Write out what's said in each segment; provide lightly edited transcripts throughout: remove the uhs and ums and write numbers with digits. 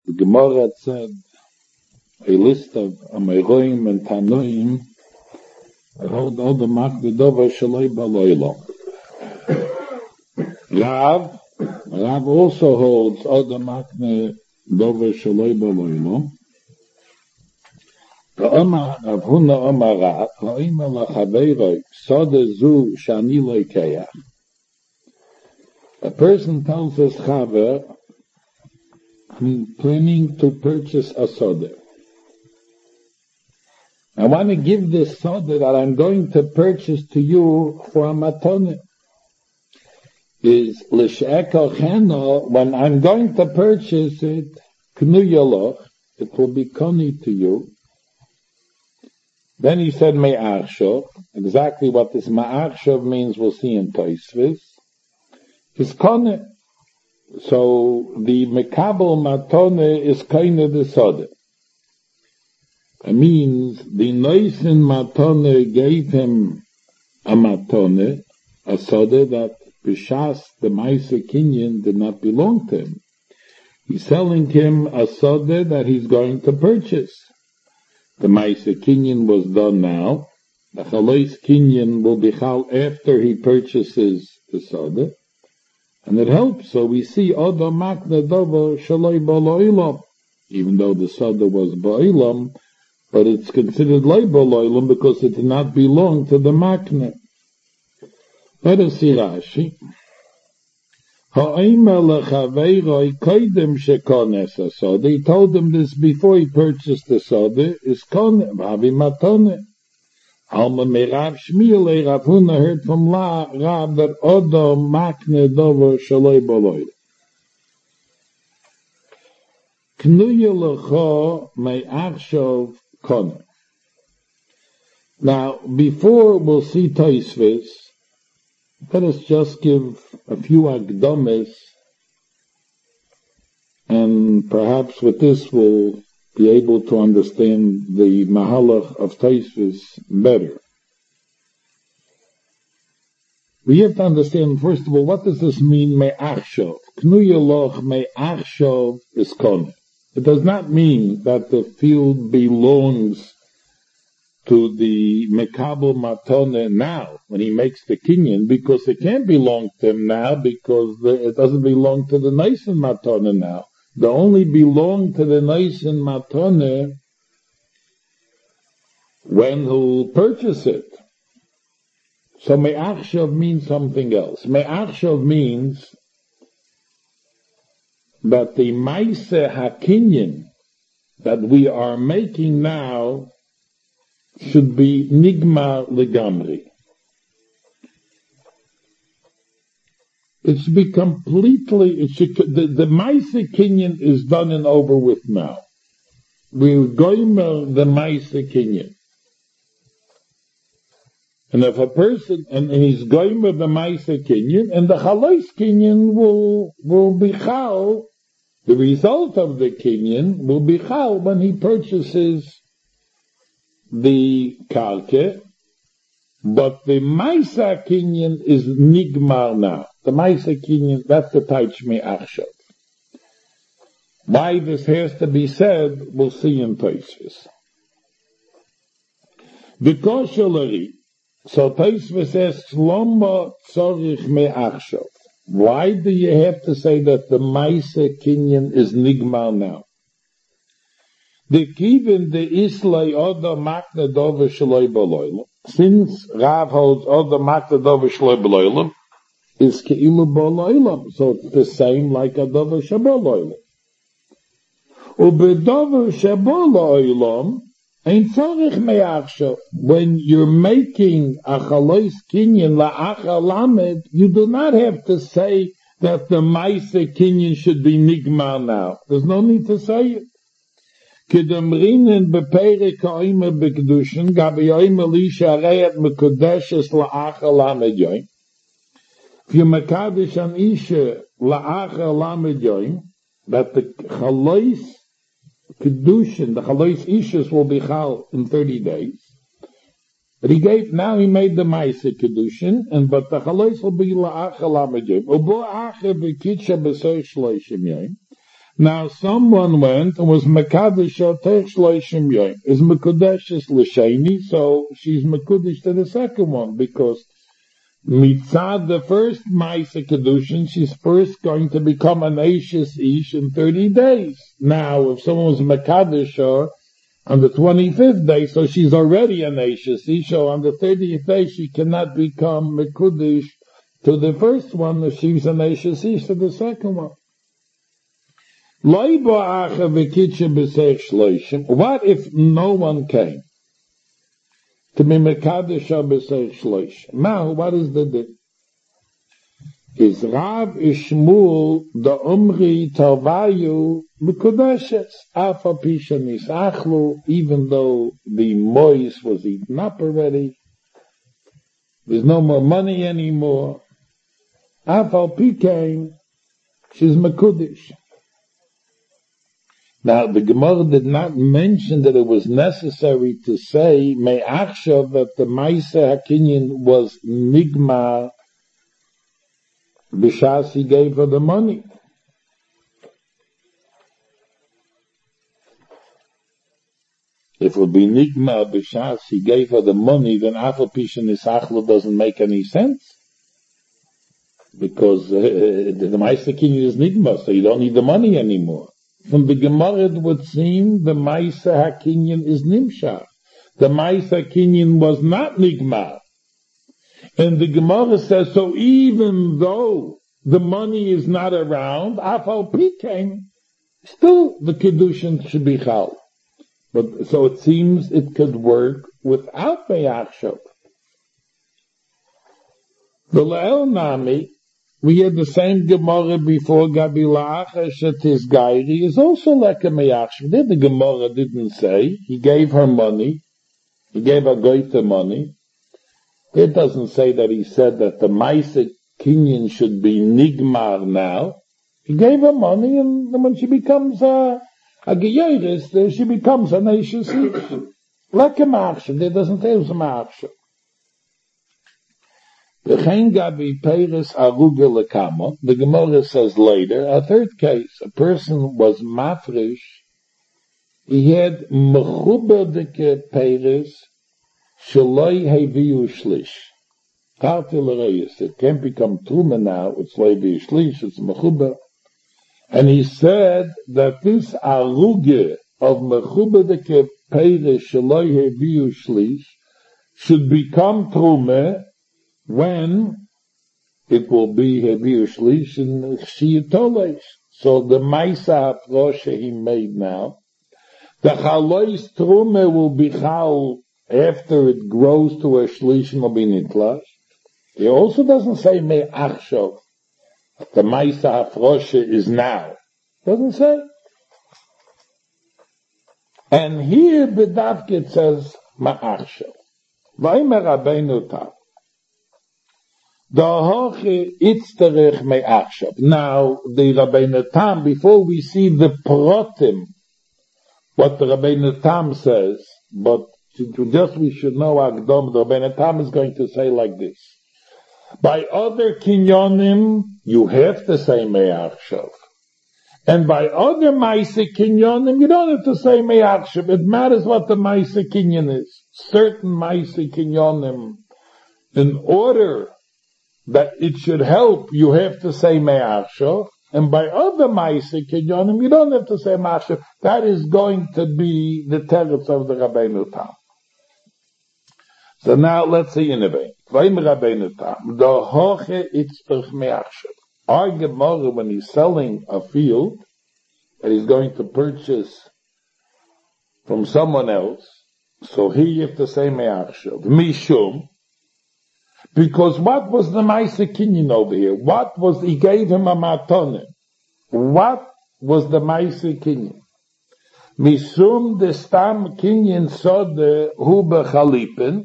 The Gemara said a list of Amoraim and Tanoim hold all the Makne Dover Shalei Baloilo. Rav also holds all the Makne Dover Shalei Baloilo. Rav Huna Omar Rav Ha'ima Lachaveiroi Sode Zu Shani Loikeach. A person tells his Chaver, I'm planning to purchase a soda. I want to give this soda that I'm going to purchase to you for a matone. Is l'she'ekel cheno, when I'm going to purchase it, knu yaloch, it will be koni to you. Then he said me'achshov. Exactly what this me'achshov means we'll see in Tosfos. Is kone. So the mekabel matone is kind of the soda. It means the Noisin matone gave him a matone, a soda that b'shas the Maisa Kinyan did not belong to him. He's selling him a soda that he's going to purchase. The Maisa Kinyan was done now. The Chalois Kinyan will be chal after he purchases the soda. And it helps. So we see Oda Makne Dover Shalei Baloilam, even though the soda was Baloilam, but it's considered Lei Baloilam because it did not belong to the Makne. Let us see Rashi. Ha'ima lechaveiroi koidem shekones soda. He told him this before he purchased the soda. Is konem havi matone. Alma Merav Shmiel Rav Huna heard from Rav that Odo Makne Dover Shalei Baloil. Knuya Lecho Me'achshov Kone. Now, before we'll see Tosfos, let us just give a few Akdomes, and perhaps with this we'll be able to understand the Mahalach of Tosfos better. We have to understand, first of all, what does this mean, Me'achshov? Knuya loch Me'achshov is kone. It does not mean that the field belongs to the Mekabel Matone now, when he makes the Kinyan, because it can't belong to him now, because it doesn't belong to the Naisen Matone now. They only belong to the Naisen Matone when he'll purchase it. So Me'achshav means something else. Me'achshav means that the Maise HaKinyan that we are making now should be Nigmar Legamri. It should be completely, the Maisa Kinyan is done and over with now. We're going the Maisa Kinyan. And if a person, and he's going with the Maisa Kinyan, and the Chalois Kinyan will be chal, the result of the Kinyan will be chal when he purchases the Karke, but the Maisa Kinyan is Nigmar now. The Maisa Kinyan, that's the Taich Me'achshav. Why this has to be said, we'll see in Tosfos. Because so Tosfos asks, Loma Tzorich Me'achshav. Why do you have to say that the Maisa Kinyan is Nigmar now? The Kivin the Islay Oda Makne Dover Shalei Baloilam. Since Rav holds Oda Makne Dover Shalei Baloilam, is Keimu Baloilam. So it's the same like a Dover Shabaloilam. Ubedover Shabaloilam ain't Tzorich Me'achshav. When you're making a Chalois Kinyan La'acha Lamed, you do not have to say that the Maisa Kinyan should be Nigmar now. There's no need to say it. Kedamrinen bepeire ka'ime bekdushin, gabi yoime lisha reyat mekudeshes la'acha lamed yoim. If you mekadesh an isha la'acha lamed yoim, that the chalois kedushin, the chalois ishas will be chal in 30 days. But he made the Maisa kedushin, but the chalois will be la'acha lamed yoim. Ubo acha bekitsha b'soy shloishim yoim. Now someone went and was Mekadesh Otech Shloshim Yoim. Is Mekudeshes L'Sheni, so she's Mekudesh to the second one, because Mitzad, the first Maisa Kedushin, she's first going to become an Ashes Ish in 30 days. Now, if someone was Mekadesh on the 25th day, so she's already an Ashes Ish, so on the 30th day she cannot become Mekudesh to the first one, if she's an Ashes Ish to the second one. What if no one came to be Mekadesh b'seich shloshim? Now, what is the din? Is Rav Ishmuel the Umri Tarvayu Mekudeshes Afa Pisha Nisachlu, even though the mois was eaten up already, there's no more money anymore. Afa Pikain, she's Mekudesh. Now, the Gemara did not mention that it was necessary to say Me'achshav that the Maisa Hakinyan was Nigmar b'shas he gave her the money. If it would be Nigmar b'shas he gave her the money, then Afal Pisha Nisachlo doesn't make any sense. Because the Maisa Hakinyan is Nigmar, so you don't need the money anymore. From the Gemara it would seem the Maisa Hakinyan is Nimshach. The Maisa Hakinyan was not Nigmar. And the Gemara says, so even though the money is not around, Afal Pikain, still the Kedushin should be Chal. But, so it seems it could work without Me'achshav. The Le'el Nami, we had the same Gemara before Gabilach Shetis Gairi is also like a Me'achshav. The Gemara didn't say, he gave her money, he gave her Goita money. It doesn't say that he said that the Maisa Kinyan should be Nigmar now. He gave her money, and when she becomes a Geyeris, she becomes a nation. Like a Me'achshav. It doesn't say it was a Me'achshav. The Gemara says later, a third case, a person was mafresh, he had mechuberdike peiris, shaloi heviu shlish. It can't become truma now, it's levi shlish, it's mechuber. And he said that this aruge of mechuberdike peiris, shaloi heviu shlish, should become truma when it will be Heviu Shlish and Shiyatolesh. So the Maisa Hafrosha he made now, the Chalois Trume will be Chal after it grows to a Shlish and will be Nitlash. He also doesn't say Me'achshav. The Maisa Hafrosha is now. Doesn't say. And here B'davke says Me'achshav. V'aymer Rabbeinu Tam. Now, the Rabbeinu Tam, before we see the protim, what the Rabbeinu Tam says, but just we should know Agdom, the Rabbeinu Tam is going to say like this. By other kinyonim, you have to say Me'achshav. And by other Maisa kinyonim, you don't have to say Me'achshav. It matters what the Maisa kinyon is. Certain Maisa kinyonim, in order that it should help, you have to say Me'achshav, and by other Maisa Kinyonim, you don't have to say Me'achshav. That is going to be the teretz of the Rabbeinu Tam. So now let's see in a way. V'im Rabbeinu Tam, the hoche itzpech Me'achshav. Our Gemara, when he's selling a field that he's going to purchase from someone else, so here you have to say Me'achshav. Mishum, because what was the Maisa Kinyan over here? What was, he gave him a matone. What was the Maisa Kinyan? Misum de stam Kinyan sode hu bechalipin.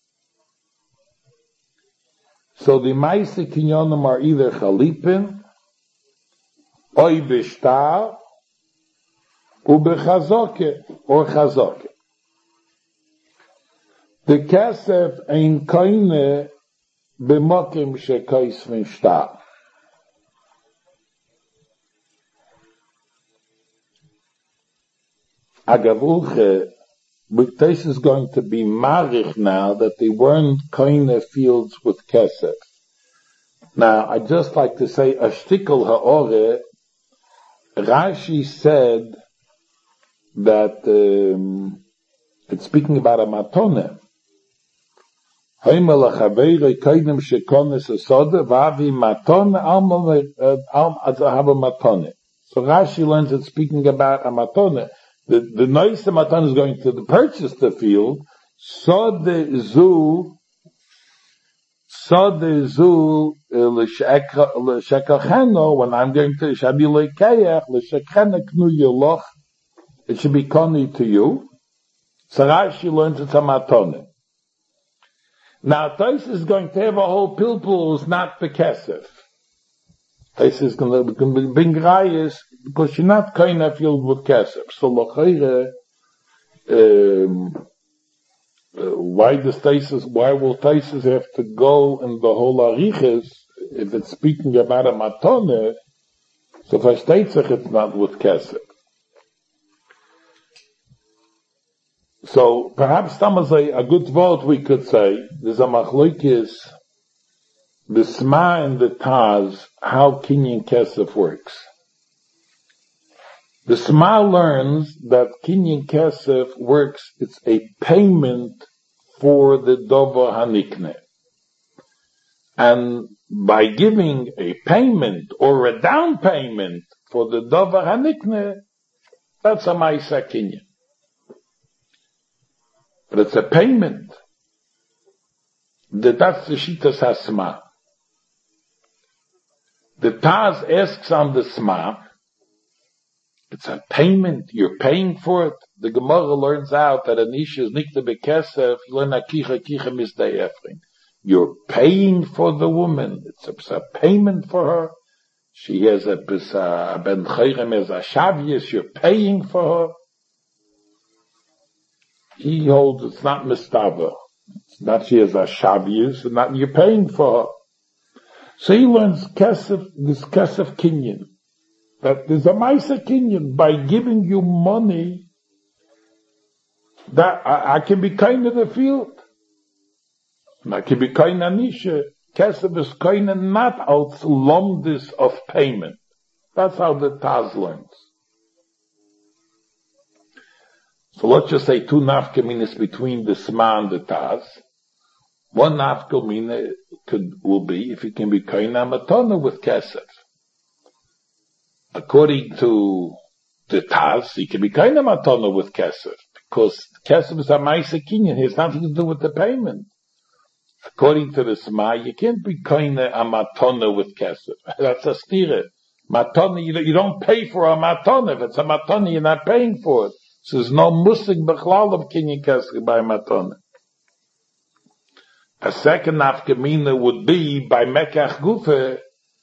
So the Maisa Kinyanim are either chalipin, oy bishtar, u bechazoke, or chazoke. The kesef ein koine b'mokim shekois v'shtar. Agavuche, this is going to be marich now that they weren't koine fields with kesef. Now, I'd just like to say, ashtikol ha'ore, Rashi said that it's speaking about a matone. So Rashi learns it's speaking about a matone. The noise matone is going to purchase the field. Sode zu l'shekacheno, when I'm going to shabi lekeach l'shekacheno knu yeloch, it should be koni to you. So Rashi learns it's a matone. Now Tais is going to have a whole pilpul who's not bekesef. Tais is going to bring rayas because you're not kind of filled with kesef. So lochayre, why will Taisus have to go in the whole ariches if it's speaking about a matone? So versteht sich it's not with kesef. So perhaps a good word we could say, there's a machlokes, the Sma and the Taz, how Kinyan Kesef works. The Sma learns that Kinyan Kesef works, it's a payment for the Dover Hanikne. And by giving a payment or a down payment for the Dover Hanikne, that's a Maisa Kinyan. But it's a payment. That's the Shitas HaSma. The Taz asks on the Sma, it's a payment, you're paying for it. The Gemara learns out that an Isha is nikta bekesef, you're paying for the woman. It's a payment for her. She has a ben chayrem as a shavius, you're paying for her. He holds it's not mistava. It's not she has a shavius, and not you're paying for her. So he learns kesef, this kesef kinyan. That there's a Maisa Kinyan, by giving you money, that I can be kind of the field. And I can be kind of nisha. Kesef is kind of not out lomdis of payment. That's how the Taz learns. So let's just say two nafkaminas between the Sma and the Taz. One nafkamina will be if you can be kind of matana with Kesef. According to the Taz, he can be kind of matana with Kesef, because Kesef is a Maisa Kinyan, it has nothing to do with the payment. According to the Sma, you can't be kind of a matana with Kesef. That's a stira. Matana, you don't pay for a matana. If it's a matana, you're not paying for it. So there's no musik bechlal of Kinyan Kesef by matana. A second nafkamina would be by Mekach Gufa,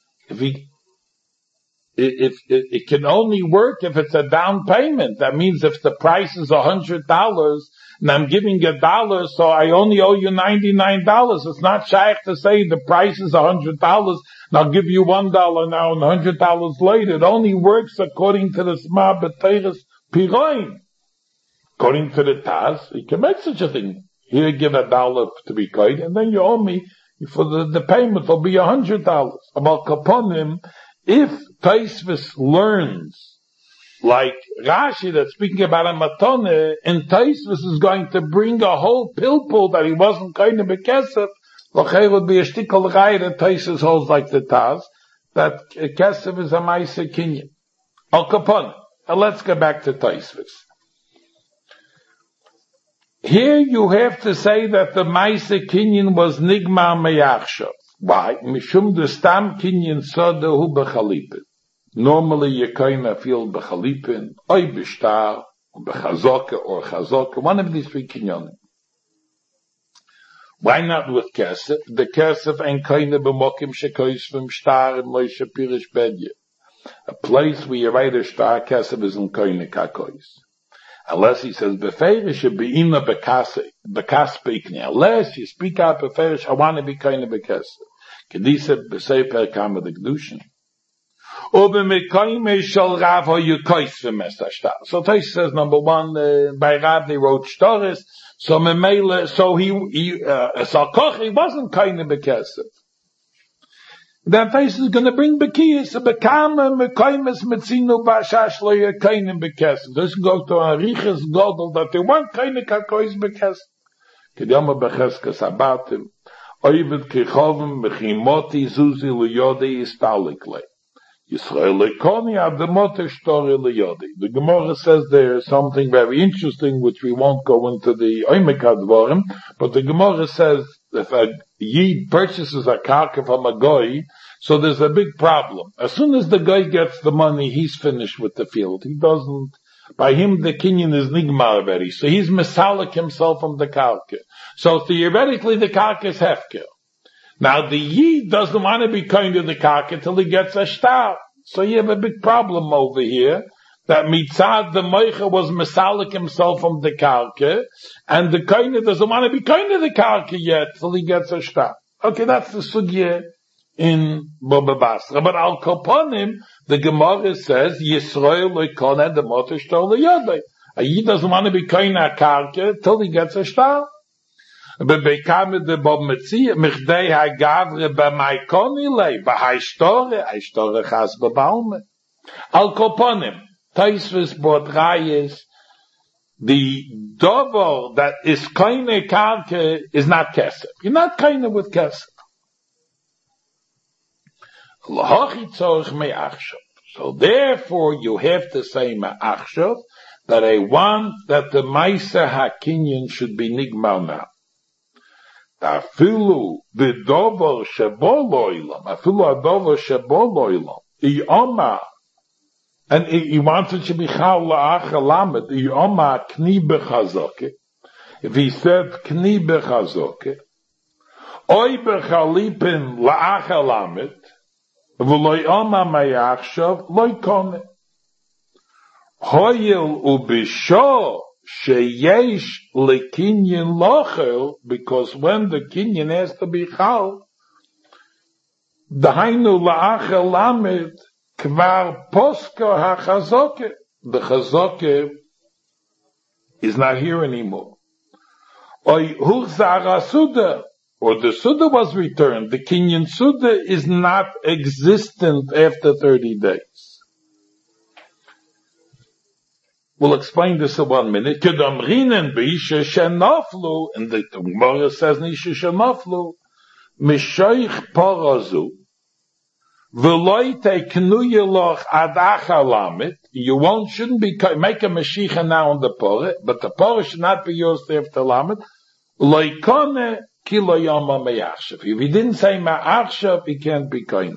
if it can only work if it's a down payment. That means if the price is $100 and I'm giving $1, so I only owe you $99. It's not shaykh to say the price is $100 and I'll give you $1 now and $100 later. It only works according to the Sma B'Teiras Piroin. According to the Taz, you can make such a thing. Here, give $1 to be paid, and then you owe me for the payment will be $100. About Kaponim, if Taisvis learns, like Rashi that's speaking about a matone, and Taisvis is going to bring a whole pilpul that he wasn't going to be kesef, Lachei would be a shtikal rai that Taisvis holds like the Taz, that kesef is a Maisa Kinyan. Al Kaponim. Now let's go back to Taisvis. Here you have to say that the Maisa Kinyan was Nigma Meyachshav. Why? Mishum de Stam Kinyan Soda Hu Bechalipin. Normally you kind of feel Bechalipin, Oy Bishtar, Bechazoka or Chazoka, one of these three Kinyonim. Why not with Kesef? The Kesef ain't kind of B'mokim Shekois from Shtar and Moshe Pirish Bedye. A place where you write a Shtar Kesef is in Koine Kakois. Unless he says, Beferish should be in the Bekaspikni. Unless you speak out Beferish, I want to be kind of Bekesef. Kedisa Beseper Kama the Gdushin. So Taish says, number one, by Rav they wrote shtaris, so Memele, so he wasn't kind of bekesef. Then Taish is going to bring bekiyas, so bekame mekaimes metzinu bashash lo yekainim bekesef. This goes to Arichas Godel, that they want kind of kakois bekesef. Kedama becheskas abatim, oivet kechovim mechimoti zuzi liyodi istalikle. The Gemara says there is something very interesting which we won't go into the Oimekadvarim, but the Gemara says if a Yid purchases a karka from a goy, so there's a big problem. As soon as the guy gets the money, he's finished with the field. He doesn't, by him the kinyan is nigmar already, so he's mesalik himself from the karka. So theoretically the karka is hefker. Now the Yid doesn't want to be kind of the karka till he gets a shtar. So you have a big problem over here, that mitzad the moicha was mesalik himself from the karka, and the kind doesn't want to be kind of the karka yet till he gets a shtar. Okay, that's the sugya in Baba Basra. But al koponim, the Gemara says, Yisrael loikone the motor shtar leyodei. A Yid doesn't want to be kind of karka till he gets a shtar. Bebekame de Bob Metzia, Michdei HaGavre B'maikoni lei, B'haishtore Chas B'baume. Al Koponim, Taisvis brought Rayes, the dover that is kaine karke is not kesef. You're not kaine with kesef. L'hochi tzorich me'achshav. So therefore you have to say me'achshav, that I want that the Maisa HaKinyan should be nigmar now. Afilu the dover shebo loilam, afilu adover shebo loilam, Iyoma, and he wants it to be chal la'achalamet, Iyoma kni bechazoke. If he said kni bechazoke, oy bechalipin la'achalamet, v'loy oma mayachshav, loy kone. Hoyel ubisho, sheyesh lekinyan lochel, because when the kinyan has to be chal, dahainu la'achel lamed kvar posko hachazoke. The chazoke is not here anymore. Oy huchzara suda, or the suda was returned. The kinyan suda is not existent after 30 days. We'll explain this in 1 minute. Kedamrinen b'isha shenaflu, and the Gemara says nisha shenaflu, mishoich parazu, v'loi teiknu yeloch ad achalamit, you shouldn't be, make a mashiach now on the pora, but the pora should not be used after lamit, loikone ki lo yama me'achshav. If he didn't say me'achshav, he can't be koine.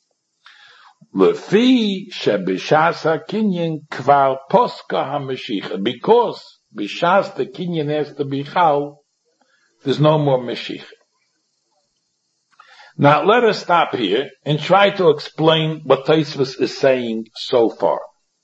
Lefi shebishas hakinyan kvar poska hamashiach. Because bishas the kinyan has to be chal, there's no more mashiach. Now let us stop here and try to explain what Tosfos is saying so far.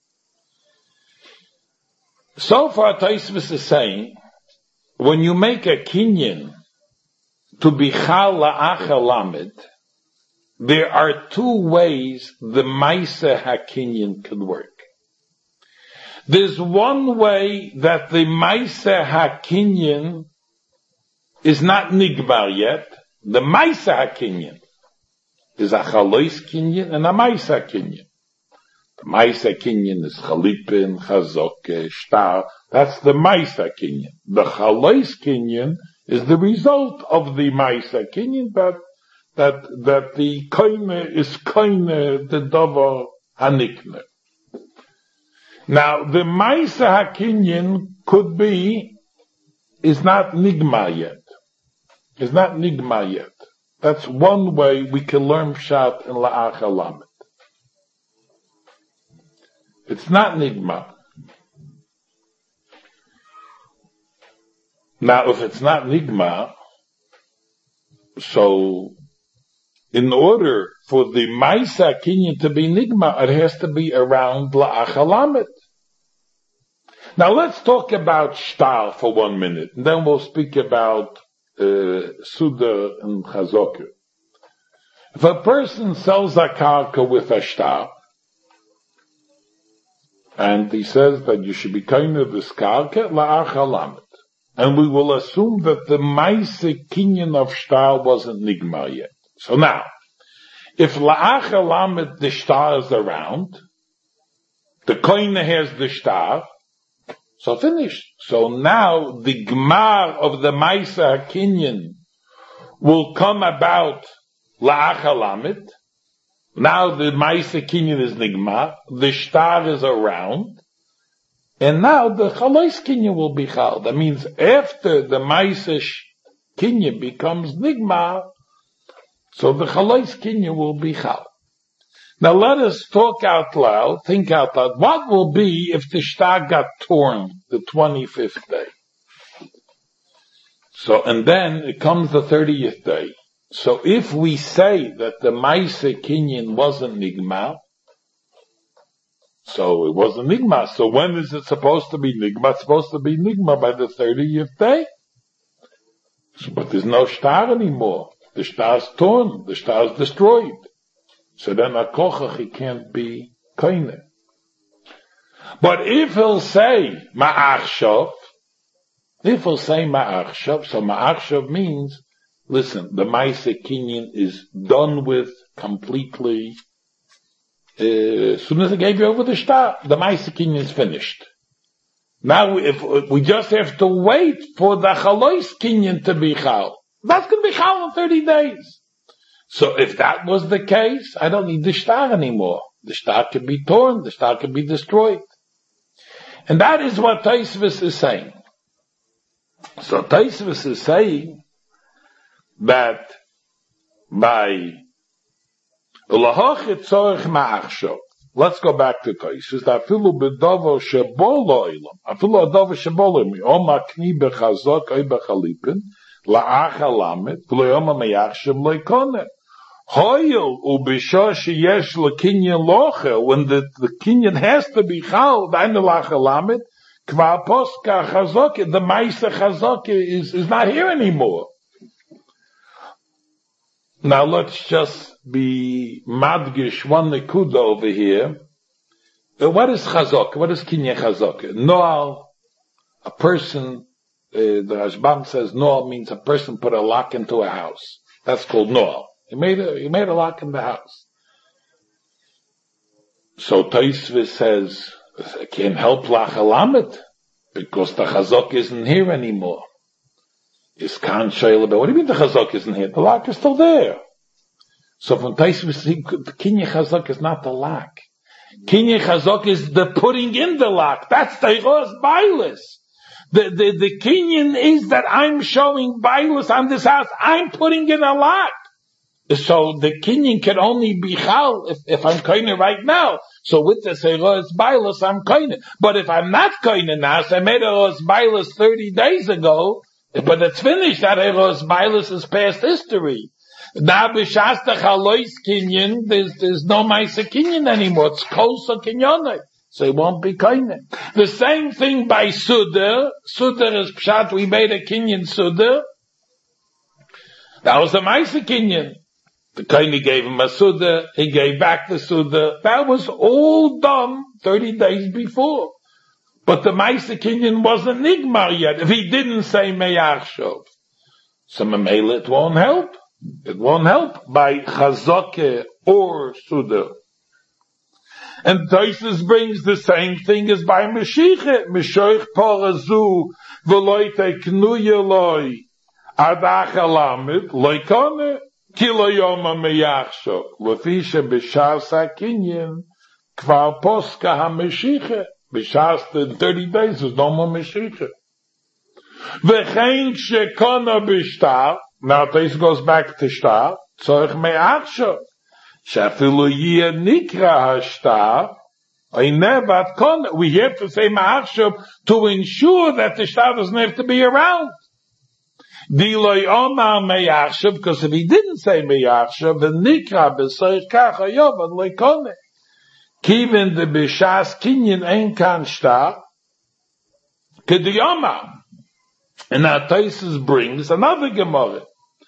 So far Tosfos is saying, when you make a kinyan to be chal la'achal lamed, there are two ways the Maisa HaKinyan could work. There's one way that the Maisa HaKinyan is not Nigmar yet. The Maisa HaKinyan is a Chalois Kinyan and a Maisa Kinyan. The Maisa Kinyan is Chalipin, Chazoke, Shtar. That's the Maisa Kinyan. The Chalois Kinyan is the result of the Maisa Kinyan, that the koine is koine the davar hanikne. Now the Maisa HaKinyan could be, is not nigma yet. Is not nigma yet. That's one way we can learn pshat in la'achal lamed. It's not nigma. Now if it's not nigma, so in order for the Maisa Kinyan to be Nigma, it has to be around La'achal Lamed. Now let's talk about Shtar for 1 minute, and then we'll speak about Suda and Chazoker. If a person sells a karka with a Shtar, And he says that you should be kind of this karka la'ach halamet. And we will assume that the Maise Kinyan of Shtar wasn't Nigmar yet. So now, if la'ach halamet the Shtar is around, the koine has the Shtar, so finished. So now the Gmar of the Maise Kinyan will come about la'ach halamet. Now the Maise Kinyan is Nigmar, the Shtar is around, and now the Chalois Kinyan will be Chal. That means after the Maise Kinyan becomes Nigmar, so the Chalois Kinyan will be Chal. Now let us talk out loud, think out loud. What will be if the Shtar got torn the 25th day? So, and then it comes the 30th day. So if we say that the Maise Kinyan wasn't Nigmar, so it wasn't Nigmar. So when is it supposed to be Nigmar? It's supposed to be Nigmar by the 30th day. So, but there's no Shtar anymore. The Shtar's torn. The Shtar's destroyed. So then a kochach, he can't be koine. But if he'll say ma'achshav, so ma'achshav means, listen, the Maise Kinyan is done with completely. As soon as I gave you over the Shtar, the Maise Kinyan is finished. Now, if we just have to wait for the Chalois Kinyan to be Chal, that's going to be Chal in 30 days. So if that was the case, I don't need the Shtar anymore. The Shtar can be torn, the Shtar can be destroyed. And that is what Taisvis is saying. So Taisvis is saying that by let's go back to Taisvis. Afilu b'dovo shebolo ilam. Afilu b'dovo shebolo ilam. O makni b'chazok oy b'chalipin la'ach halamet v'loyoma meyachshem loikone. Hoyel u'b'shah sheyesh l'kinyan loche. When the kinyan has to be chal, v'ayne la'ach halamet kvar poska chazok. The Maise chazok is not here anymore. Now let's just be madgish one nekuda over here. What is chazok? What is kinyan chazok? Noal, a person, the Rashbam says noal means a person put a lock into a house. That's called noal. He made a lock in the house. So Taisvis says, I can't help lachalamet, because the chazok isn't here anymore. Is Khan Shaila, what do you mean the chazak isn't here? The lock is still there. So from Taisvis, the kinyan chazak is not the lock. Kinyan chazak is the putting in the lock. That's the Eiros Bailis. The kinyan is that I'm showing Bailis on this house. I'm putting in a lock. So the kinyan can only be chal if I'm koine right now. So with the Eiros Bailis, I'm koine. But if I'm not koine now, so I made Eiros Bailis 30 days ago, but it's finished. That Eiros Bailis is past history. Now b'shas the Chalois Kinyan, there's no Maise Kinyan anymore. It's Kosa Kinyonai. So it won't be Kainen. The same thing by Suda. Suda is Pshat, we made a Kinyan Suda. That was the Maise Kinyan. The Kaini gave him a Suda, he gave back the Suda. That was all done 30 days before. But the Maise Kinyan wasn't Nigmar yet. If he didn't say Meyachshov, so Mamela, it won't help. It won't help by Chazake or Suda. And Taisus brings the same thing as by Mashiach. Mishoich Porazu Veloite Knuyeloi Adach Alamid Loikone Kiloyoma Meyachshov Lefisha B'Shas HaKinyan Kvar Poska HaMashiach. B'Shas in 30 days there's no more Mashiach. V'chein Shekona B'Shtar. Now this goes back to Shtar. Tzorich Me'achshav. Shafilu Yeh Nikra HaShtar. Einevat Kona. We have to say Me'achshav to ensure that the Shtar doesn't have to be around. Diloi Omar Me'achshav, because if he didn't say Me'achshav, the Nikra B'Soich Kach HaYovad Leikone. Kivin the B'Shas Kinyan Ein Kan Shtar. Kediyoma. And now Taisus brings another Gemara.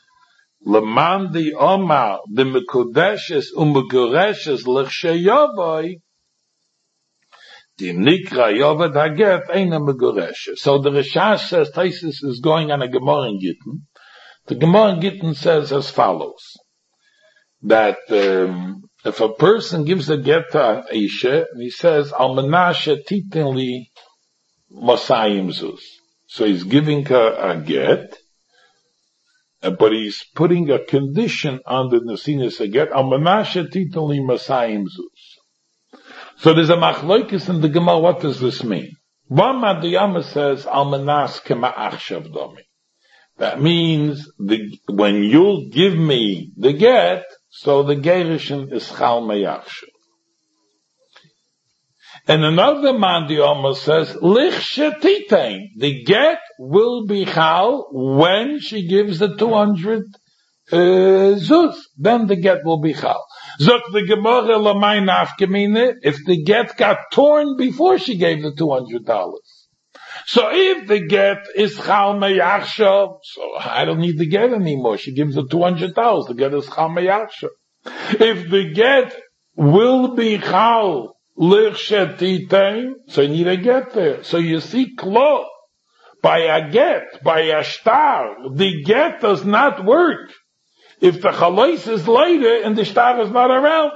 Leman the Omar, the Mekudeshes, Umegureshes, L'chsheyavoy, the Nikra Yovad Haget Eina Meguresha. So the Rishash says, Taisus is going on a Gemara in Gittin. The Gemara in Gittin says as follows, that if a person gives a get to Aisha, he says, Al Menashe Titin Li Masayim Zuz. So he's giving her a get, but he's putting a condition on the Nesinas Aget, Al Menashe Titin Li Masayim Zuz. So there's a machloikis in the Gemara. What does this mean? One Madiyama says, Al Menas Kema Achshav Domi. That means when you'll give me the get, so the Gerishin is Chal Meyachshav. And another Madiyama says, Lich Shetitein. The get will be Chal when she gives the 200 zuz. Then the get will be Chal. Zok the Gemara Lamai Nafkamine, if the get got torn before she gave the $200. So if the get is Chal Meyachshav, so I don't need the get anymore. She gives the $200. The get is Chal Meyachshav. If the get will be Chal Lich Shetitein, so you need a get there. So you see, Klo, by a get, by a star, the get does not work if the chalais is later and the star is not around.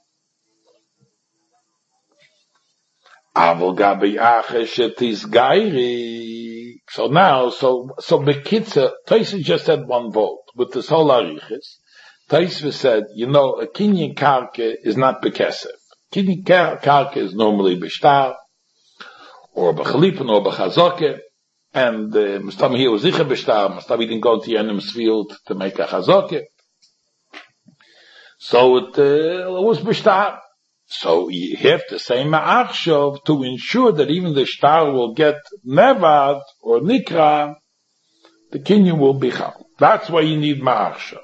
So now, so Bekitza, Taisa just had one vote with this whole arichis. Taisa said, a kinyan karke is not bekesef. Kinyan karke is normally b'shtar, or b'chalipan, or b'chazoke. And Mustami here was sicher b'shtar. Mustami didn't go to Yenim's field to make a chazoke. So it was b'shtar. So you have to say ma'achshav to ensure that even the shtar will get nevad or nikra, the kinyan will be chal. That's why you need ma'achshav.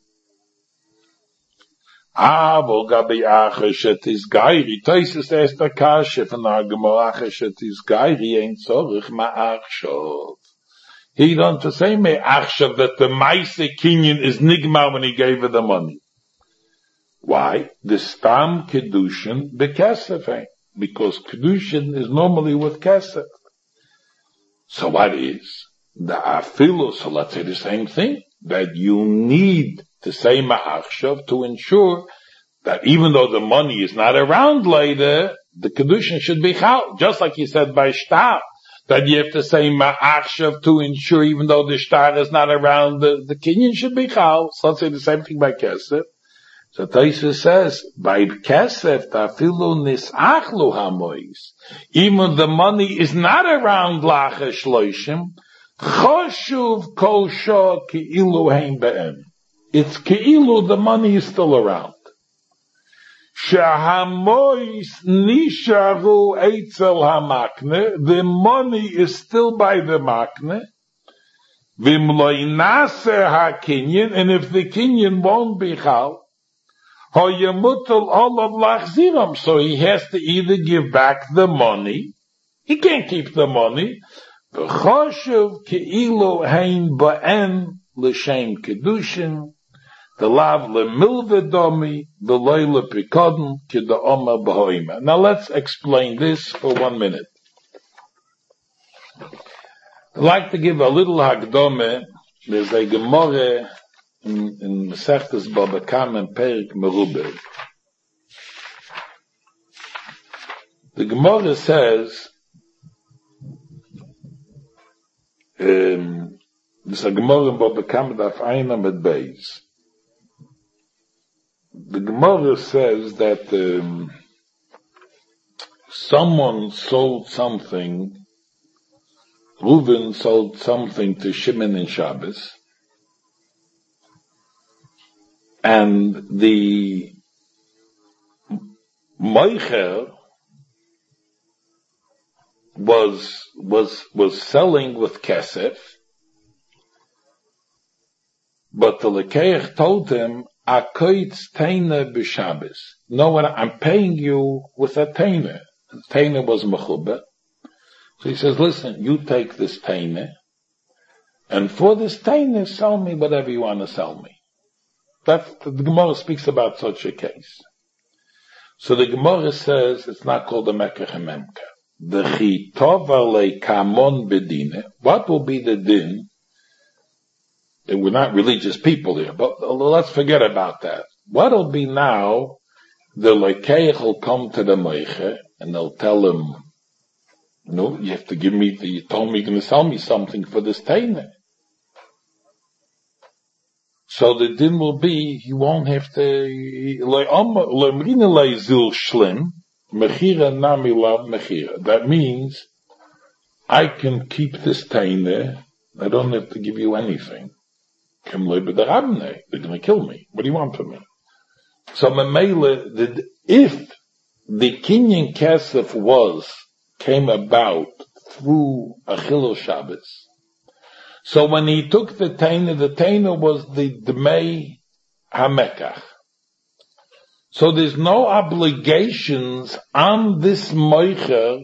Avol gabi acheshet is gairi. Taisus asked the kashif and argumo acheshet is gairi ain't zorich ma'achshav. He don't to say ma'achshav that the maise kinyan is nigmar when he gave her the money. Why? The stam kedushin bekesef, because kedushin is normally with kesef. So what is the afilu? So let's say the same thing, that you need to say ma'achshav to ensure that even though the money is not around later, the kedushin should be chal. Just like you said by shtar, that you have to say ma'achshav to ensure even though the shtar is not around, the kinyan should be chal. So let's say the same thing by kesef. So Taisa says, by kesef tafilu nisachlu hamois, even the money is not around lachesh loishim, choshuv kol shah ki'ilu hein be'en. It's ki'ilu, the money is still around. Shahamois nisharu eitzel hamakne, the money is still by the makne, vimloi naser hakinyan, and if the kinyan won't be chal, so he has to either give back the money, he can't keep the money, the lav lemilvedomi, the leila pikodin, kida oma b'hoima. Now let's explain this for 1 minute. I'd like to give a little hagdome. There's a Gemara in Mesechtes Baba Kama and Perik Merubah. The Gemara says, this is a Gemara in Baba Kama Daf Ayin Amud Beis. The Gemara says that someone sold something, Reuven sold something to Shimon in Shabbos, and the Moicher was selling with kesef, but the Lekeich told him, "Akoitz teine b'Shabbos." No, I'm paying you with a teine. The teine was mechubah. So he says, "Listen, you take this teine, and for this teine, sell me whatever you want to sell me." That the Gemara speaks about such a case. So the Gemara says it's not called a mekach and memka. the chitova le kamon bedine. What will be the din? And we're not religious people here, but let's forget about that. What'll be now? The lekeich will come to the meiche and they'll tell him, "No, you have to give me. You told me you're going to sell me something for this taina." So the din will be, you won't have to. That means I can keep this taina. I don't have to give you anything. They're going to kill me. What do you want from me? So if the Kinyan Kesef came about through Achilles Shabbos, so when he took the Taina was the Dmei HaMekach. So there's no obligations on this Moicher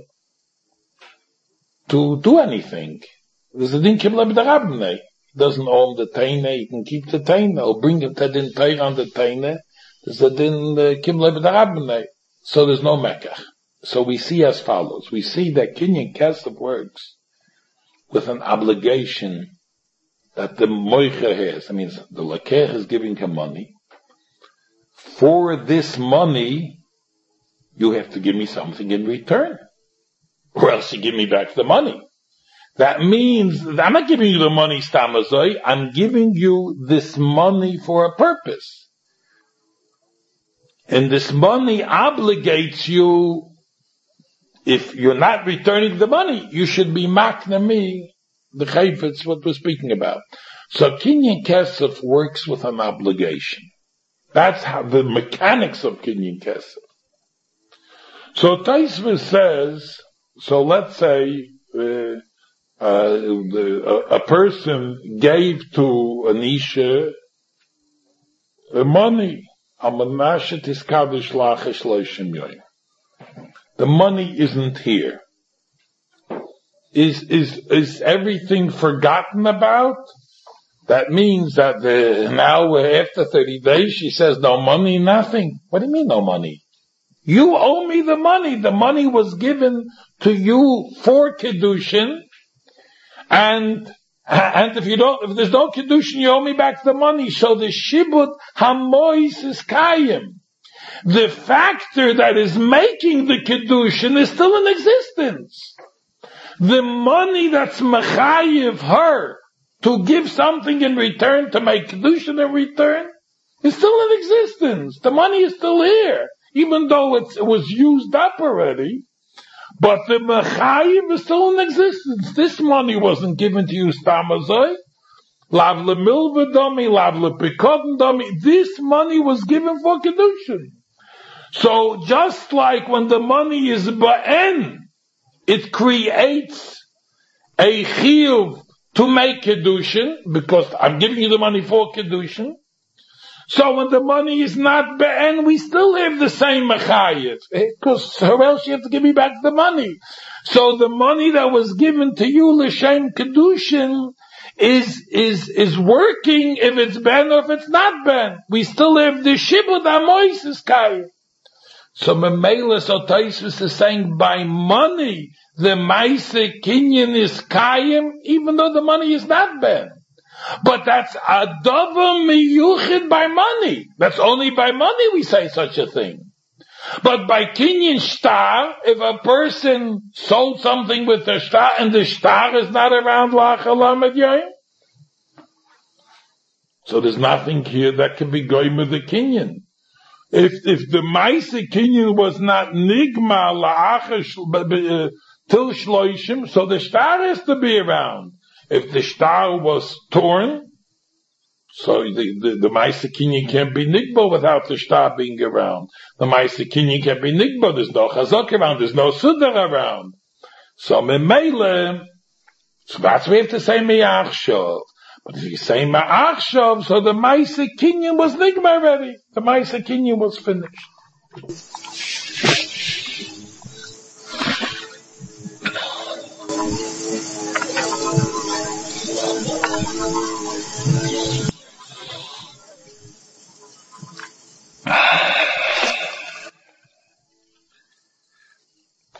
to do anything. There's a din Kibleb Darabne. He doesn't own the Taina, he can keep the Taina, or bring him to din Teir on the Taina. There's a din Kibleb Darabne. So there's no Mekach. So we see as follows. We see that Kinyan Kesef works with an obligation that the moicher has. I mean, the lakech is giving him money. For this money, you have to give me something in return, or else you give me back the money. That means that I'm not giving you the money, stamazoi. I'm giving you this money for a purpose. And this money obligates you. If you're not returning the money, you should be makna me, the chayfetz, what we're speaking about. So Kinyan Kesef works with an obligation. That's how the mechanics of Kinyan Kesef. So Taisva says, so let's say a person gave to an isha money. The money isn't here. Is everything forgotten about? That means that now after 30 days she says no money, nothing. What do you mean no money? You owe me the money. The money was given to you for Kiddushin, and if there's no Kiddushin, you owe me back the money. So the Shibud Hamois is Kayim. The factor that is making the Kiddushin is still in existence. The money that's Mechayiv her to give something in return, to make Kiddushin in return, is still in existence. The money is still here, even though it was used up already. But the Mechayiv is still in existence. This money wasn't given to you, Stamazoi. Lav le'milva dami, lav le'pikodin dami. This money was given for Kiddushin. So just like when the money is ba'en, it creates a chiyuv to make Kiddushin, because I'm giving you the money for Kiddushin. So when the money is not ba'en, we still have the same mechayiv, because or else you have to give me back the money. So the money that was given to you, l'shem Kiddushin, is working if it's ben or if it's not ben. We still have the shibud amois is kayim. So Memela Sotaisvis is saying by money, the Maise Kinyan is Kayim, even though the money is not Ben. But that's Adava Miyuchid by money. That's only by money we say such a thing. But by Kinyan Shtar, if a person sold something with the Shtar and the Shtar is not around La'chalam Yoyim, so there's nothing here that can be going with the Kinyan. If the Maisa Kinyan was not Nigma La'achash till Shloishim, so the Shtar has to be around. If the Shtar was torn, so the Maisa Kinyan can't be Nigma without the Shtar being around. The Maisa Kinyan can't be Nigma, there's no Chazak around, there's no Sudar around. So Memele, so that's what we have to say Me'achshav. But if you say Ma'achshav, so the Maisa Kinyan was Nigma already. The Maisa Kinyan was finished.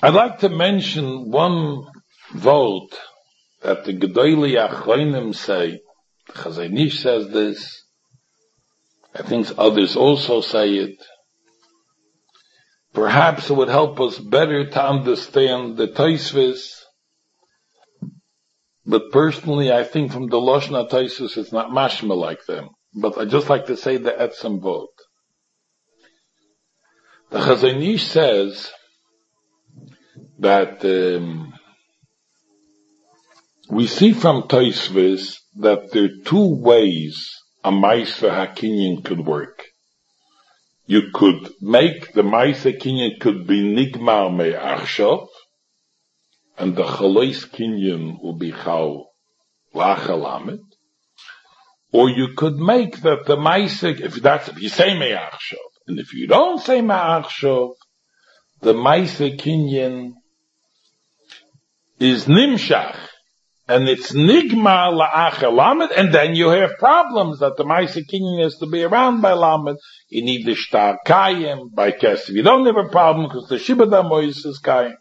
I'd like to mention one vote that the Gedolei Achronim say. The Chazon Ish says this. I think others also say it. Perhaps it would help us better to understand the Tosfos. But personally, I think from the Lashon HaTosfos it's not mashma like them. But I just like to say the etzem vote. The Chazon Ish says that we see from Tosfos that there are two ways a Ma'aser HaKinyan could work. You could make the Ma'aser Kinyan could be Nigmar Me'achshav, and the Chalois Kinyan will be Chal Lachalamet. Or you could make that the Ma'aser, if you say Me'achshav, and if you don't say Me'achshav, the Ma'aser Kinyan is Nimshach, and it's Nigmar La'achar Lamed, and then you have problems that the Ma'aser Kinyan has to be around by Lamed. You need the Shtar Kayim by Kesef. You don't have a problem because the Shibada Mois is Kayim.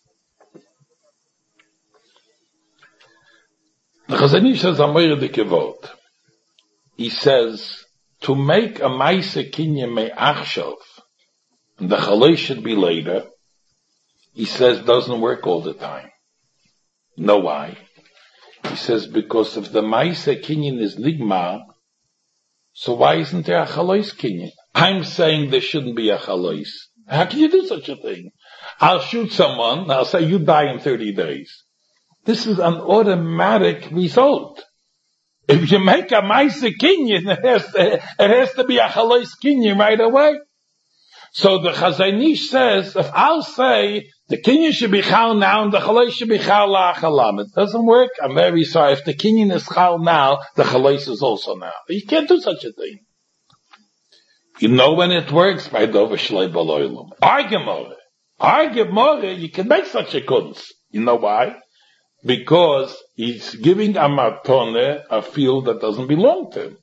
The Chazon Ish says, Amor de Kevod. He says, to make a Ma'aser Kinyan Me'achshav, and the Chalei should be later, he says, doesn't work all the time. Know why? He says, because if the Ma'aser Kinyan is Nigmar, so why isn't there a Chalois Kinyan? I'm saying there shouldn't be a Chalois. How can you do such a thing? I'll shoot someone, I'll say you die in 30 days. This is an automatic result. If you make a Ma'aser Kinyan, it has to be a Chalois Kinyan right away. So the Chazon Ish says, if I'll say the Kinyan should be Chal now and the Chalois should be Chal La'achalamet, it doesn't work. I'm very sorry. If the Kinyan is Chal now, the Chalois is also now. You can't do such a thing. You know when it works? By Dover Shlei Baloilum. Argemore, you can make such a kunz. You know why? Because he's giving a matone a field that doesn't belong to him.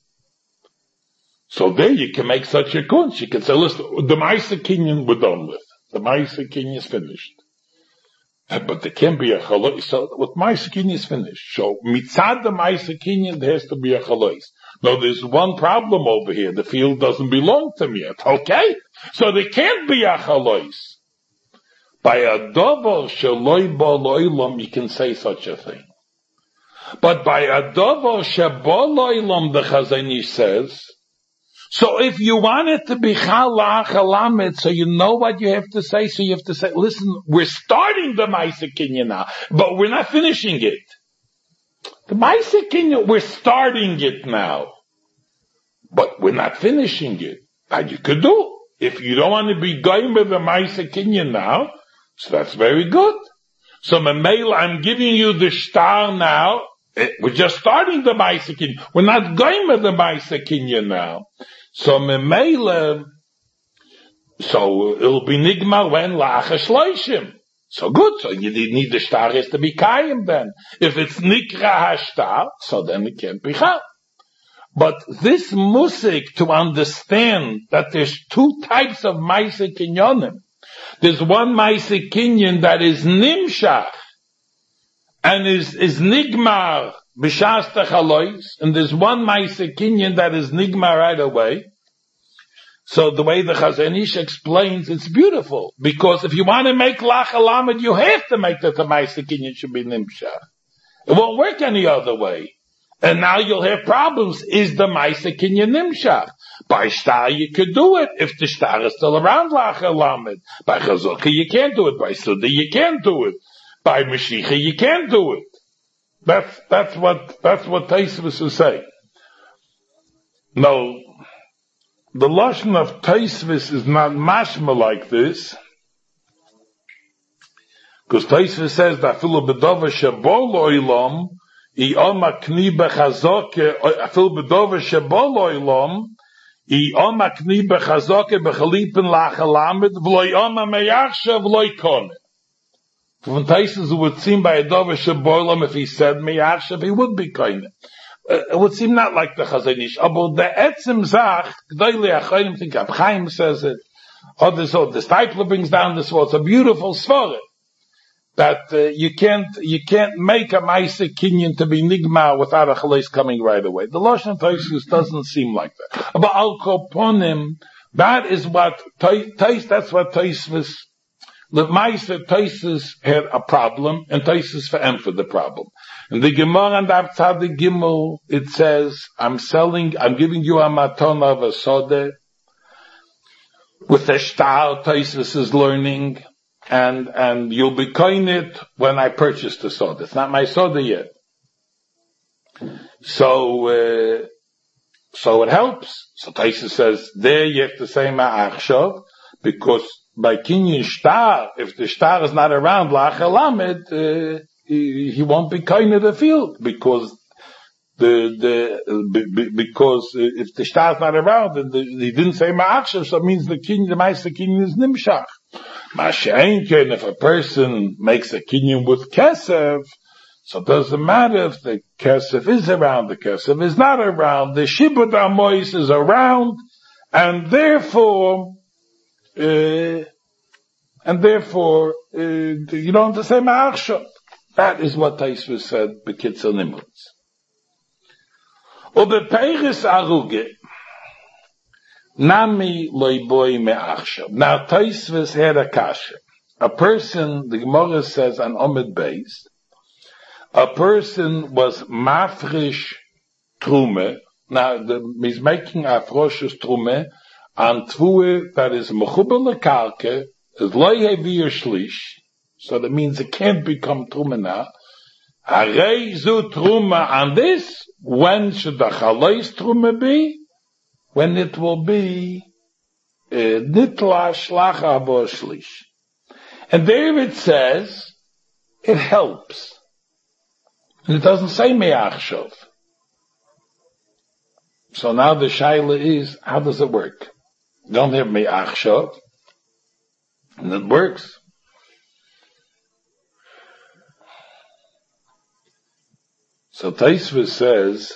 So there you can make such a kunz. You can say, listen, the Ma'aser Kinyan we're done with. The Ma'aser Kinyan is finished. But there can't be a Chalois. So with Ma'aser Kinyan is finished. So mitzad the Ma'aser Kinyan there has to be a Chalois. Now there's one problem over here. The field doesn't belong to me yet. Okay? So there can't be a Chalois. By a dover sheloi ba'lo'ilam, you can say such a thing. But by a dover sheba'lo'ilam, the Chazon Ish says, so if you want it to be Chal La'achalamet, so you know what you have to say, so you have to say, listen, we're starting the Ma'aser Kinyan now, but we're not finishing it. The Ma'aser Kinyan, we're starting it now, but we're not finishing it. And you could do. If you don't want to be going with the Ma'aser Kinyan now, so that's very good. So Memela, I'm giving you the shtar now. We're just starting the Ma'aser Kinyan. We're not going with the Ma'aser Kinyan now. So Memela, so it'll be Nigmar when La'achar Shloishim. So good. So you need the shtar has to be Kayim then. If it's Nikra HaShtar, so then it can't be Chal. But this musik to understand that there's two types of Ma'aser Kinyanim. There's one Ma'aser Kinyan that is Nimshach and is Nigmar B'shas Chalois, and there's one Ma'aser Kinyan that is Nigmar right away. So the way the Chazon Ish explains, it's beautiful. Because if you want to make La'achalamet, you have to make that the Ma'aser Kinyan should be Nimshach. It won't work any other way. And now you'll have problems. Is the Ma'aser Kinyan Nimshach? By Shtar you could do it, if the Shtar is still around La'achalamet. By Chazukah you can't do it. By Suda you can't do it. By Mashiach you can't do it. That's what Tosfos is saying. No, the lashon of Tosfos is not mashma like this, because Tosfos says that afilu b'dover shebo lo'olam I omakni b'chazoke afilu b'dover shebo lo'olam I omakni b'chazoke b'chalipin la'achalamed v'loi oma meyachshav v'loi kone. From Tosfos, it would seem by a dover sheboilam, if he said meyachshav, he would be kind. It would seem not like the Chazon Ish. But the etzim zach, Gedolei Achronim, think Ab Chaim says it. Others, the Steipler brings down this word. It's a beautiful svara. that you can't make a Maisa Kinyan to be Nigma without a Chalais coming right away. The Lashon Taisus doesn't seem like that. But Al Koponim, that is what that's what Taisus, the Maisa Taisus had a problem, and Taisus for the problem. In the Gemara and Avtzad Gimel, it says, I'm giving you a maton of a sode, with a shtar, Taisus is learning, and you'll be coin it when I purchase the soda. It's not my soda yet. So it helps. So Taisus says, there you have to say ma'achshav, because by kinyan shtar, if the shtar is not around, la'achalamed, he won't be coin of the field, because because if the shtar is not around, and he didn't say ma'achshav, so it means the meister kinyan is nimshach. Masha'enken, if a person makes a kinyan with kesef, so it doesn't matter if the kesef is around, the kesef is not around, the shibud amois is around, and therefore, you don't have to say ma'achshav. That is what Taisvus said, Bekitzel Nimrutz. Ubepeires aruge, nami loiboy me'achshav. Now Taisvus had a kasha. A person, the Gemara says, on Omid Beis, a person was mafrish trume. Now he's making a froshes trume on tvue that is mechubel lekarke, is loy hevi shlish. So that means it can't become truma now. Harei zu truma on this. When should the chalais truma be? When it will be nitla shlacha abo shlish. And there it says it helps. And it doesn't say me'achshav. So now the shaila is, how does it work? You don't have me'achshav, and it works. So Taisvus says,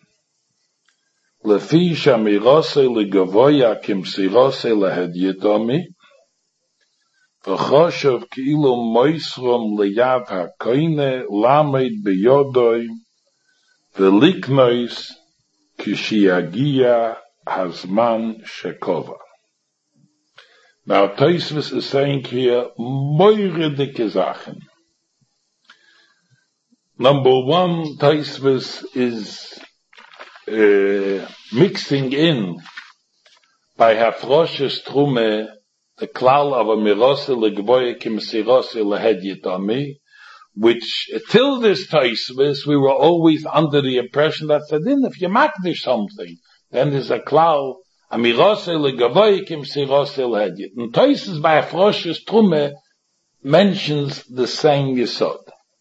Lefi shamirose legavoya kimsirose lehedyetomi, v'choshev ki'ilu moisrom leyad hakoine lamed beyodoi, v'liknois kishiagia hazman shekova. Now Taisvus is saying here, moire dike Sachen. Number one, Taisvus is mixing in by Hafroshes Trume the klal of a mirose legboye kimsirose lehedyetami, which till this Taisvus we were always under the impression that said, if you makdish something, then there's a klal a mirose legboye kimsirose lehedyet. And Taisvus by Hafroshes Trume mentions the same yesod.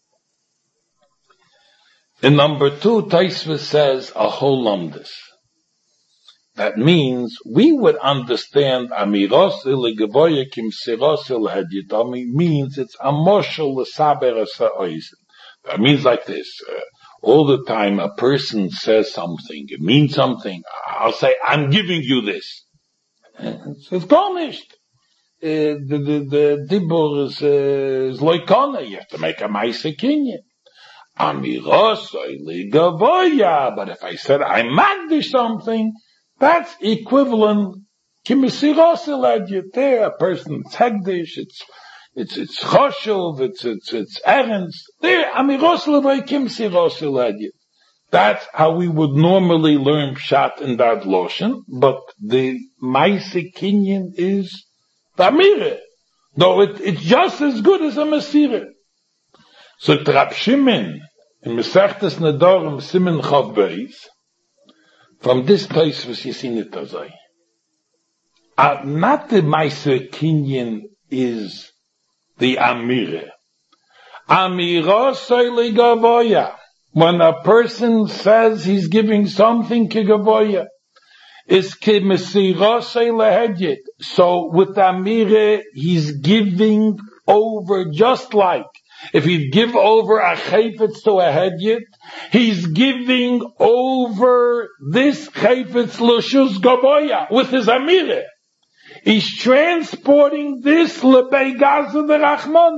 In number two, Taisvus says a whole lumdus. That means we would understand amiros iligavoye kimsiros ilhaditami means it's a moshel l'saber sa'oizen. That means like this. All the time a person says something, it means something. I'll say, I'm giving you this. It's garnished. The dibur is loikona. You have to make a ma'aseh kinyan. Amirosoi ligavoya, but if I said I magdish something, that's equivalent kimisirosel there. A person's hegdish, it's choshuv, it's errands. There, amirosel by kimisirosel. That's how we would normally learn pshat in that lotion, but the ma'aseh kinyan is the amire, though it's just as good as a masirah. So Rab Shimon in Mesechtes Nedarim Siman Chav Beis, from this place was you seen it azay. Not the Meiser Kinyan is the Amire. Amira Soili Gavoya. When a person says he's giving something to Gavoya, is Kimesira Soili. So with Amire, he's giving over just like if he'd give over a chayfetz to a hedyet, he's giving over this chayfetz l'shus gaboya with his amire. He's transporting this lebei gaza the rachmone.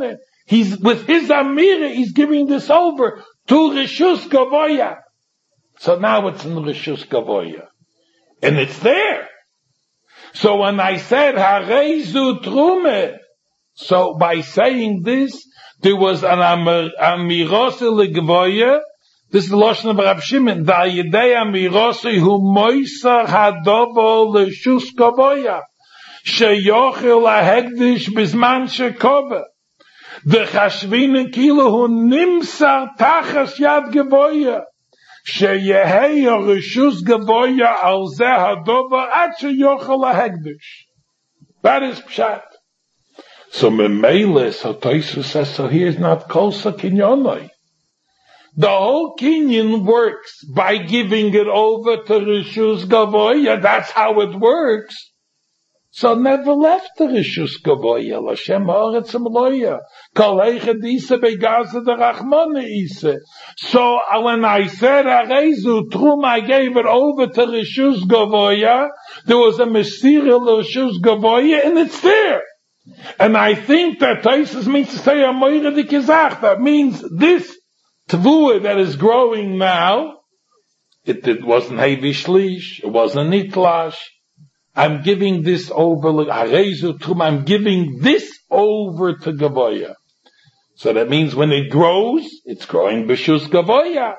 He's, with his Amira, he's giving this over to Rishus Gavoya. So now it's in Rishus Gavoya. And it's there. So when I said, Hareizu Trume, so by saying this, there was an Amirose Legvoya. This is the Lashon of Rab Shimon. Da Yidei Amirose hu Moisar Hadobo Leshus Gavoya. Sheyochel HaHegdish Bizman Shekova. The Chashvina Kilo hu Nimsar Tachas Yad Gavoya. Sheyeheya Reshus Gavoya Al Zeh Hadobo Ad Sheyochel HaHegdish. That is Pshat. So Memele, so Tosfos says, so here's not Kolsa Kinyonai. The whole Kinyan works by giving it over to Rishus Gavoya. That's how it works. So never left the Rishus Gavoya. L'Shem Haaretz Loya. Kol Heichad Isa Begaza de Rachmana Isa. So when I said Areizu Trum, I gave it over to Rishus Gavoya. There was a Mesira Rishus Gavoya, and it's there. And I think that Tosfos means to say a Moira de Kizach. That means this Tvua that is growing now, it wasn't Hevi Shlish, it wasn't Nitlash. I'm giving this over, I'm giving this over to Gavoya. So that means when it grows, it's growing B'Shus Gavoya.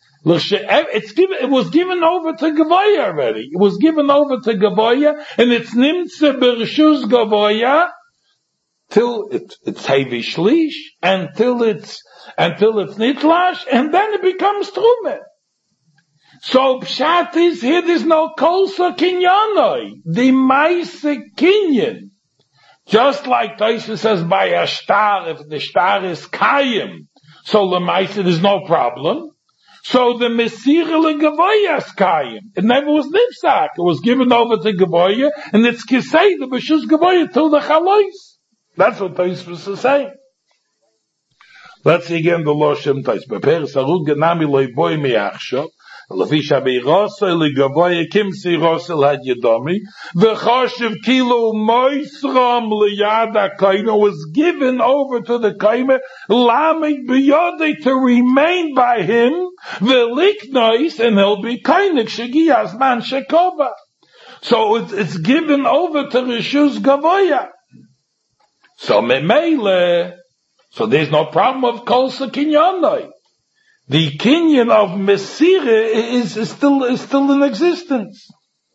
It was given over to Gavoya already. It was given over to Gavoya, and it's Nimtze B'Shus Gavoya, till it's Hevi Shlish, until it's Nitlash, and then it becomes Trume. So Pshat is here, there's no Kolsa Kinyanoi. The Maise Kinyan. Just like Tosfos says by a star, if the star is Kayim, so the Maise there's no problem. So the Mesira LeGavoya is Kayim. It never was Nipsak. It was given over to Gavoya, and it's Kisei, the B'Shus Gavoya, till the Chalois. That's what Tosfos is saying. Let's see again the Loshem Tosfos. Beper Sarut Genami Loiboy Miachsho. Lefish Abirosel Legavoya Kimsi Rosel Had Yedomi. V'choshev Kilo Moisram Liyada Kaina was given over to the Kaima Lamik Biyode to remain by him. V'liknois, and he'll be Kainik Shegiyas Man Shekova. So it's given over to Rishus Gavoya. So Memele, so there's no problem of Kolsa Kinyanoi. The Kinyan of Mesira is still in existence.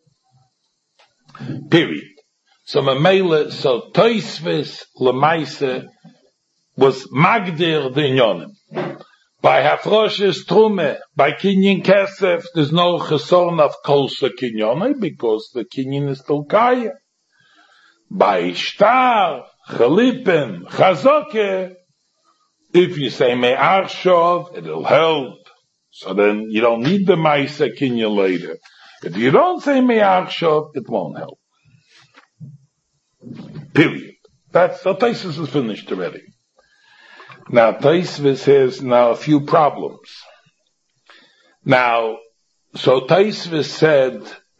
Period. So Memele, so Tosfos Lemaise was Magdir the Inyonim. By Hafroshes Trume, by Kinyan Kesef, there's no Chesorn of Kolsa Kinyanoi because the Kinyan is still Kaya. By Shtar, Chalipim, Chazoke, if you say Me'arshov, it'll help. So then you don't need the Maisa Kinyan later. If you don't say Me'arshov, it won't help. Period. That's, so Tosfos is finished already. Now Tosfos has now a few problems. Now, so Tosfos said,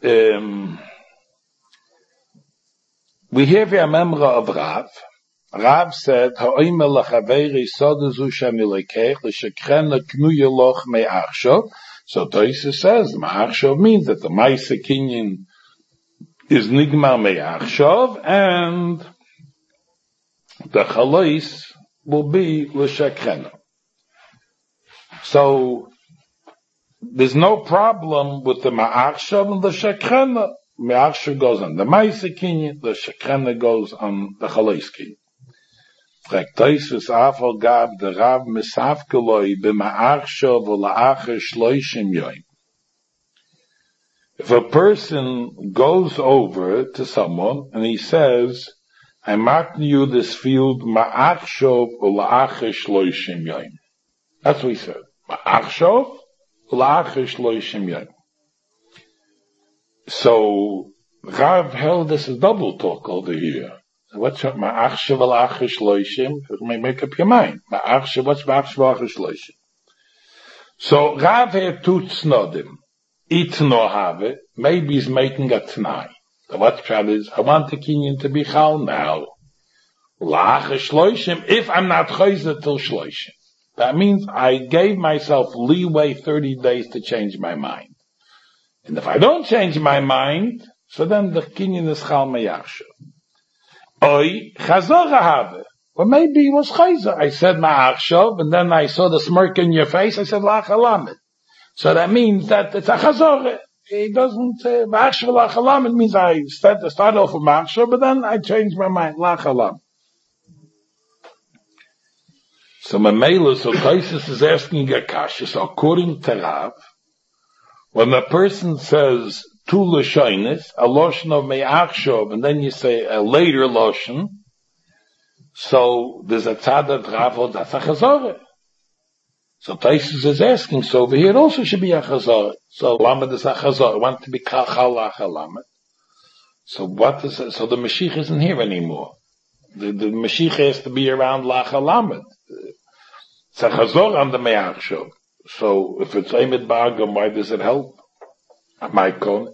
we have a memra of Rav. Rav said, "Ha'omer lachaveri sodazu shamilekech l'shekchen knuye loch me'achshov." So Tosfos says me'achshov means that the Maise Kinyan is nigmar me'achshov, and the chalois will be l'shekchen. So there's no problem with the me'achshov and the shekchen. Me'achshov goes on the Maise Kinyan, the shekchen goes on the chalois Kinyan. Fragt Tosfos afal gab der Rav misafkeloi b'ma'achshav u'la'achar shloishim yoyim. If a person goes over to someone and he says, "I'm marking you this field ma'achshav u'la'achar shloishim yoyim," that's what he said. Ma'achshav u'la'achar shloishim yoyim. So Rav held this a double talk over here. What's ma'achshav al'achar shloishim? Make up your mind. Ma'achshav, what's ma'achshav al'achar shloishim? So Rav had two tznodim. Itno have, maybe he's making a t'nai. So what's Pshat is, I want the Kinyan to be chal now. If I'm not chayzer till shloishim. That means I gave myself leeway 30 days to change my mind. And if I don't change my mind, so then the kinyan is chal meyachshav. Oy, chazor have. Well, maybe it was chayzer. I said ma'achshav, and then I saw the smirk in your face, I said la'chalamet. So that means that it's a chazor. He doesn't say ma'achshav la'chalamet means I started off with ma'achshav, but then I changed my mind, la'chalamet. So Mamela, so Taisus is asking a kasha. So according to Rav, when a person says tu l'shaynis, a lotion of me'achshov, and then you say a later lotion, so there's a tzad that Rav, that's a chazorah. So Taisus is asking, so over here it also should be a chazorah. So lamed is a chazorah. Want to be kachalach lamed. So what is it? So the Mashiach isn't here anymore. The Mashiach has to be around lachalamed. It's a chazor on the me'achshav. So if it's aimed ba'agam, why does it help? I might call it.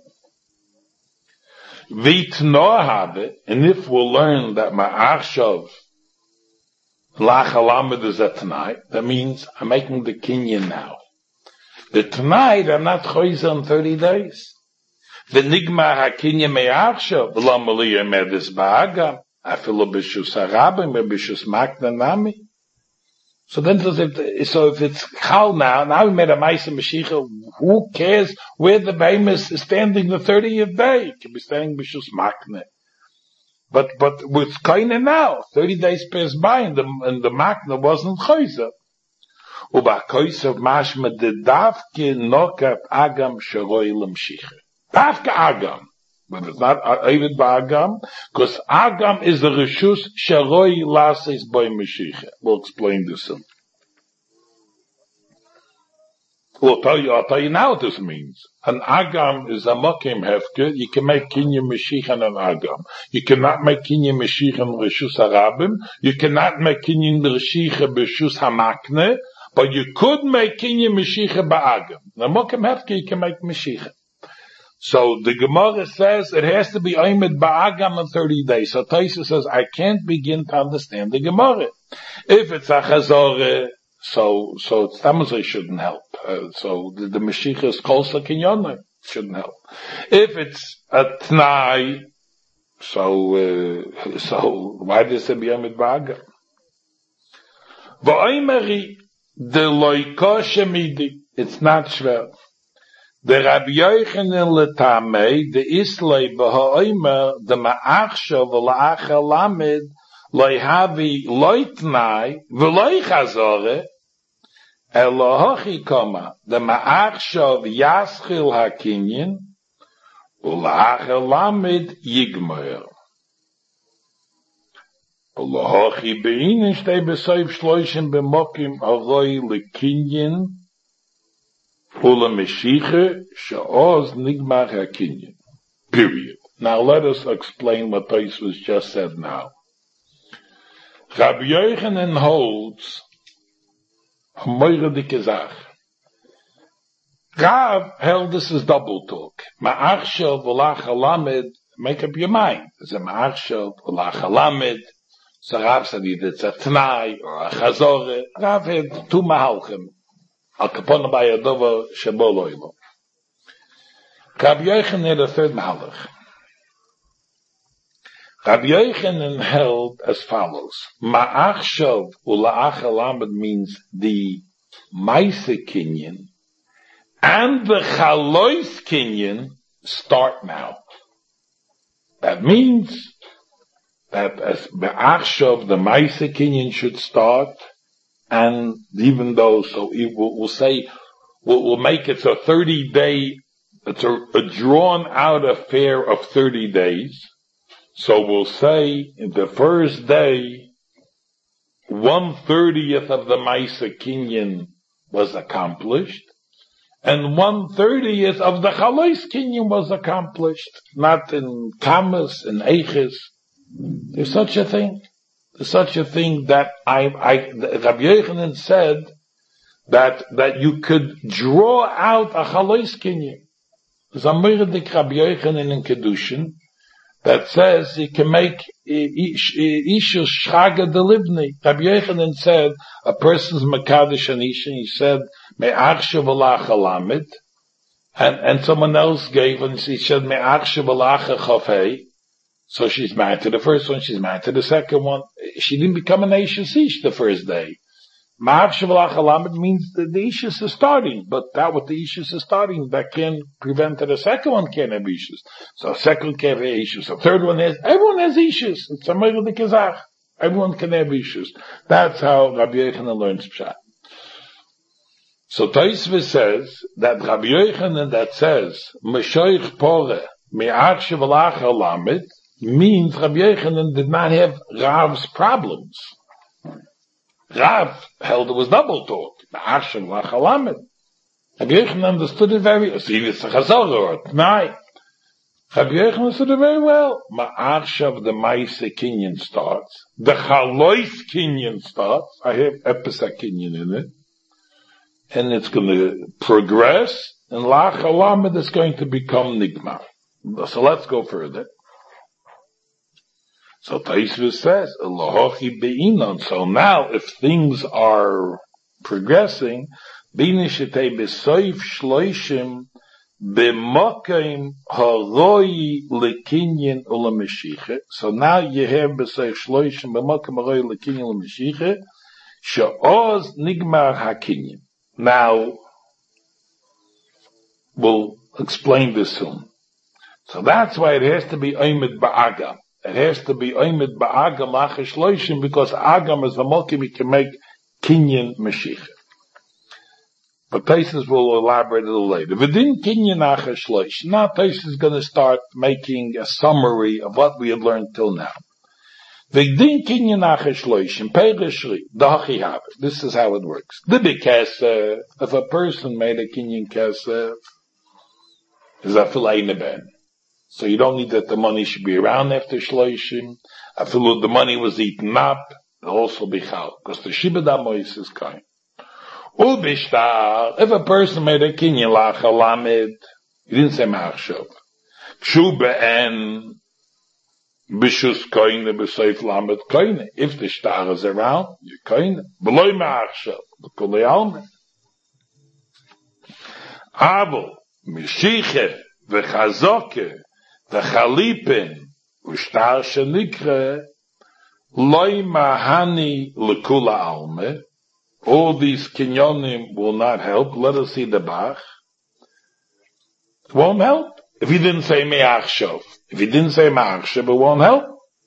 V'tnoah have it, and if we'll learn that ma'achshav lachalamed is a tonight, that means I'm making the kinyan now. The tonight I'm not choiz on 30 days. The nigma hakinyan me'achshav v'lam aliyah medis ba'agam. Afilo b'shus harabim or b'shus makna nami. So then, if it's chal now we made a ma'aseh Mashiach, who cares where the behemoth is standing the 30th day? It can be standing b'shus makna. But with kaina now, 30 days passed by and the makna wasn't chayza. Uba koisav mashma de davke nokat agam sharoi l'mshicha. Davke agam. But it's not Eivid Ba'agam, because Agam is the Rishus Sharoi Lases Boy Mashiach. We'll explain this soon. I'll tell you now what this means. An Agam is a Mokim Hefke. You can make Kinyan Mashiach and an Agam. You cannot make Kinyan Mashiach and Rishus Harabim. You cannot make Kinyan Mashiach B'Rishus Hamakne, but you could make Kinyan Mashiach Ba'agam. The Mokim Hefke you can make Mashiach. So the Gemara says it has to be Aymed Ba'agam in 30 days. So Taisa says, I can't begin to understand the Gemara. If it's a Chazorah, so Tamazai shouldn't help. So the Mashiach is Kolsa Kinyoner, shouldn't help. If it's a Tnai, so why does it be Aymed Ba'agam? V'aymeri de loika shemidi. It's not shver. The Rabbi Yochanan letamei, the Islay b'ha'omer, the ma'achshav v'la'achal lamed, lo'havi lo'itnai, v'lo'chazore, elohochi koma, the ma'achshav yaschil ha'kinyin, v'la'achal lamed yigmer. V'lohochi be'inin shtei b'soiv shloishim b'mokim aroi l'kinyin, period. Now let us explain what Tosfos just said now. Rabbi Yochanan holds a moire dike zach. Rav held this is double talk. Ma'achshav v'lachal lamed, make up your mind. Is it ma'achshav v'lachal lamed? So Rav said either it's a tnai or a chazorah. Rav had two mahalchim. Al kapona by a dover sheboloilo. Rabbi Yochanan had a third mahalach. Rabbi Yochanan held as follows: Ma'achshav ula'achal lamed means the Maaseh kinyan and the Chalois kinyan start now. That means that as Ma'achshav the Maaseh kinyan should start. And even though, so we'll say, we'll make it a 30-day, it's a drawn out affair of 30 days. So we'll say the first day, 1/30 of the Maaseh Kinyan was accomplished, and 1/30 of the Chalois Kinyan was accomplished. Not in Kamas, in Eiches. There's such a thing. There's such a thing that Rabbi Yochanan said that you could draw out a Chalois Kinyan. There's a Miradik Rabbi Yochanan in Kedushin that says you can make Isha Shchaga Delibni. Rabbi Yochanan said a person's Makadish and Isha, he said, Me'achshav Alach Alamid, and someone else gave, and she said, Me'achshav Alach Chafei. So she's married to the first one, she's married to the second one. She didn't become an Isha Ish the first day. Me'achshav Alach Alamid means that the Isha is starting, but that what the Isha is starting, that can prevent that the second one can't have Ishas. So second can't have Ishas. So third one has, everyone has Ishas. It's a Meir de Kazach. Everyone can have Ishas. That's how Rabbi Yochanan learns Pshat. So Tosfos says that Rabbi Yochanan that says, Meshoich Pore, Me'achshav Alach Alamid, means Rabbi Yochanan did not have Rav's problems. Rav held it was double talk. Ma'achshav Alach Alamid. Rabbi Yochanan understood it very well. See, it's a chazal or Tnai. Rabbi Yochanan understood it very well. Ma'achshav the Maisa Kinyan starts. The Chalois Kinyan starts. I have Episa Kinyan in it. And it's going to progress. And Lach Alamid is going to become Nigmar. So let's go further. So Tosfos says, Elohochi be'inon. So now, if things are progressing, Binishitei besoif shloishim b'mokim haroi lekinyin u'lemeshiche. So now you have besoif shloishim b'mokim haroi lekinyin u'lemeshiche she'oz nigmar hakinyin. Now, we'll explain this soon. So that's why it has to be oimid ba'agam. It has to be oimid ba'agam lachish loishim, because agam is the mokim, you can make kinyan mashiach. But Tosfos will elaborate a little later. Within kinyan lachish loishim, now Tosfos is going to start making a summary of what we have learned till now. Within kinyan lachish loishim, peirishri, dachi have. This is how it works. The big kesef, if a person made a kinyan kesef, is a filay neben. So you don't need that the money should be around after shloishim. Afilu the money was eaten up, it'll also be chal, because the shibud hamois is kind. Ubishtar, if a person made a kinyan lach alamid, he didn't say ma'achshav. Kshu be'en bishus koine b'seif lamed koine. If the shtar is around, you're koine. B'loi ma'achshav, b'kulei almen. Avo, mishiche, v'chazoke, the chalipin, ushtar shenikre, loy mahani lekula alme. All these kinyonim will not help. Let us see the Bach. It won't help. If he didn't say me'achshav. If he didn't say me'achshav, it won't help.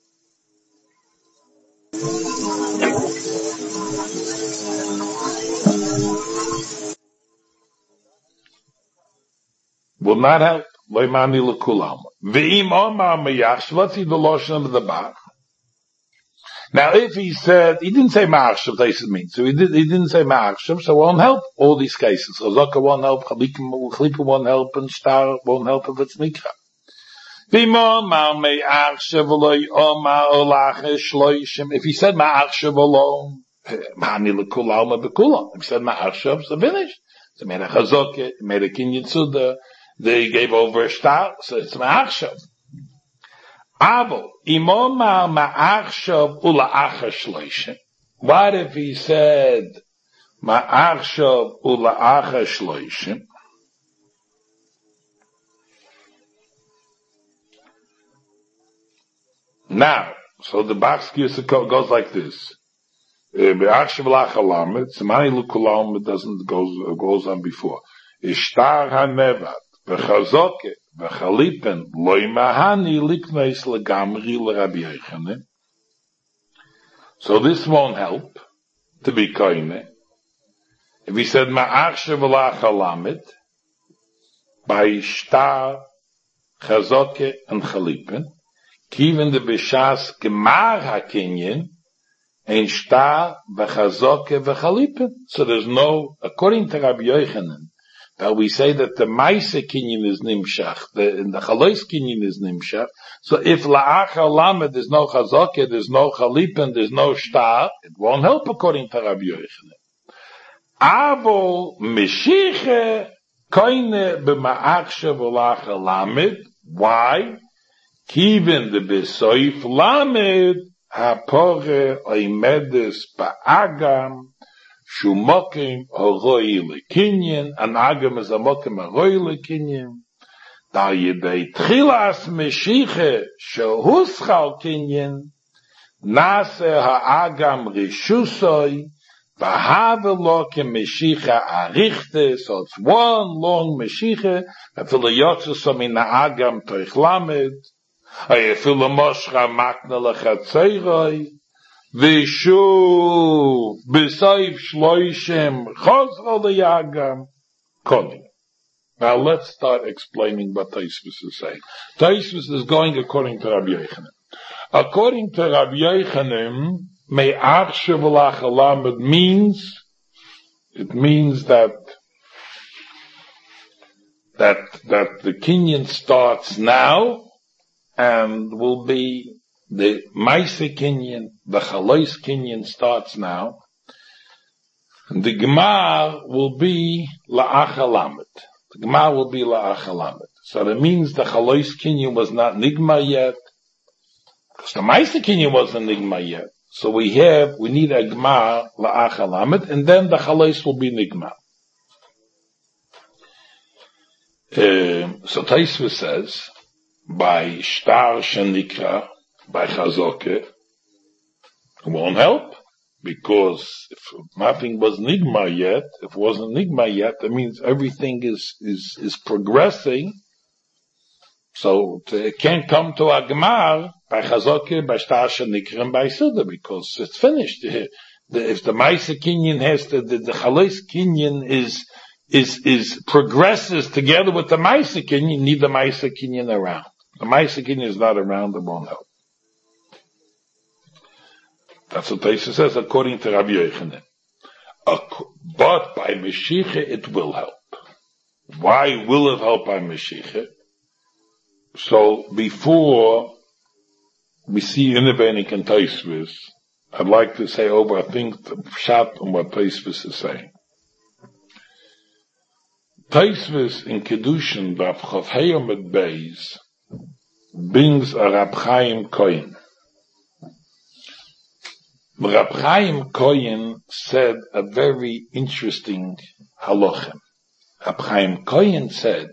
Will not help. Loimani lekulam. Ve'im omar me'achshav. Let's see the lotion of the Bach. Now, if he said, he didn't say ma'achshav, they mean. So he didn't say ma'achshav, so it won't help all these cases. Chazaka won't help, Chalipa won't help, and Shtar won't help if it's Nikra. Ve'im omar me'achshav loy omar olache shloishim. If he said ma'achshav alone, ma'ani lekulam bekulam. If he said ma'achshav, so finished. So he made a chazaka, he made a kinyan suda. They gave over a shtar, so it's ma'achshav. Avo, imomar ma'achshav ula'acha shloishim. What if he said ma'achshav ula'acha shloishim? Now, so the Bach's goes like this. Ma'achshav ula'acha lamed, Semani l'kulam, it doesn't goes on before. Ishtar ha'nevat. V'chazoke, v'chalipen, loy mahani likneis legamri l'Rabbi Yochanan. So this won't help to be koine. If he said ma'achshav v'lach halamed, by shtar, chazoke, and chalipen, kiven de b'shas gemar hakinyin, ein shtar, v'chazoke, v'chalipen. So there's no, according to Rabbi Yochanan, that we say that the Maisa Kinyan is Nimshach, the Chalois Kinyan is Nimshach. So if La'acha Lamed, there's no Chazokeh, there's no Chalipen, there's no Shtar, it won't help according to Rabbi Yochanan. Avo Meshiche Koine B'Ma'achshav La'acha Lamed. Why? Kiven de besoif lamed hapore oimedes ba'agam shumokim horoi lekinyin. An agam is a mokim horoi lekinyin. Da yedei tchilas meshiche shehuschal kinyin nase ha'agam rishusoi v'havelo k'meshicha arichte. So it's one long meshiche. Afilo yotzusom in ha'agam toich lamed. Afilo moshcha makna lechatzeroi. Vishu b'soif shloishim chozro leyagam koni. Now let's start explaining what Tosfos is saying. Tosfos is going according to Rabbi Yochanan. According to Rabbi Yochanan, me'ach shevelach alamed means that the kinyan starts now and will be the Maisa kinyan, the Chalois kinyan starts now, and the Gemar will be la'ach alamed. The Gemara will be la'ach alamed. So that means the Chalois kinyan was not nigma yet, because the Maisa kinyan wasn't nigma yet. So we need a Gemara la'ach alamed, and then the Chalois will be nigma. So Tosfos says, by shtar shenikra, by chazoke, it won't help. Because if nothing was nigma yet, if it wasn't nigma yet, that means everything is progressing. So it can't come to a gemar by chazoke, by shtar shenikra, and by suda, because it's finished. If the Maisa kinyan has the Chalois kinyan is progresses together with the Maisa kinyan, you need the Maisa kinyan around. The Maisa kinyan is not around, it won't help. That's what Tosfos says according to Rabbi Yochanan. But by Meshicha it will help. Why will it help by Meshicha? So before we see Innovating and Tosfos, I'd like to say over, I think, the pshat on what Tosfos is saying. Tosfos in Kedushin, Daf Chav Heyom et Beis, brings a Rab Chaim Kohen. Rab Chaim Kohen said a very interesting halochem. Rab Chaim Kohen said,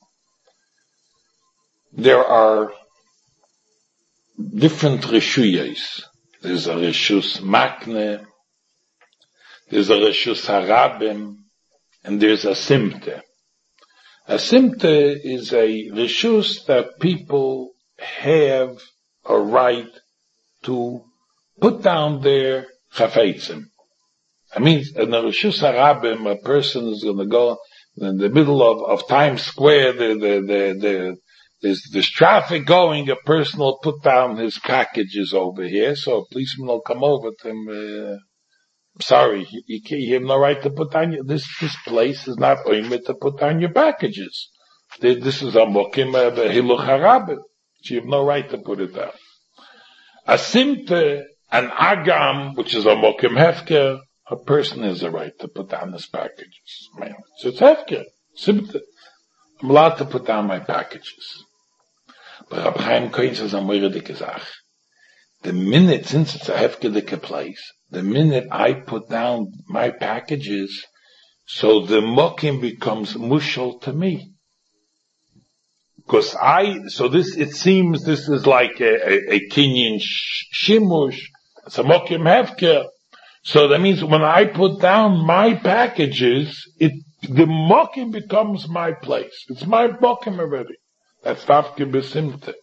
there are different reshuyos. There's a reshus makne, there's a reshus harabim, and there's a simte. A simte is a reshus that people have a right to put down their chafetzim. I mean, in the reshus harabim, a person is going to go in the middle of Times Square. There's traffic going. A person will put down his packages over here, so a policeman will come over to him. Sorry, you have no right to put down this place is not oimid to put down your packages. This is a mokim hiluch harabim. You have no right to put it down. A simte, an agam, which is a mokim hefker, a person has a right to put down his packages. So it's hefker. Simte. I'm allowed to put down my packages. But Rab Chaim Kohen says, I'm very dikazach. The minute, since it's a hefkedike place, the minute I put down my packages, so the mokim becomes mushal to me. Because it seems this is like a kinyan shimush, it's a mokim hefker. So that means when I put down my packages, the mokim becomes my place. It's my mokim already. That's dafke besimte.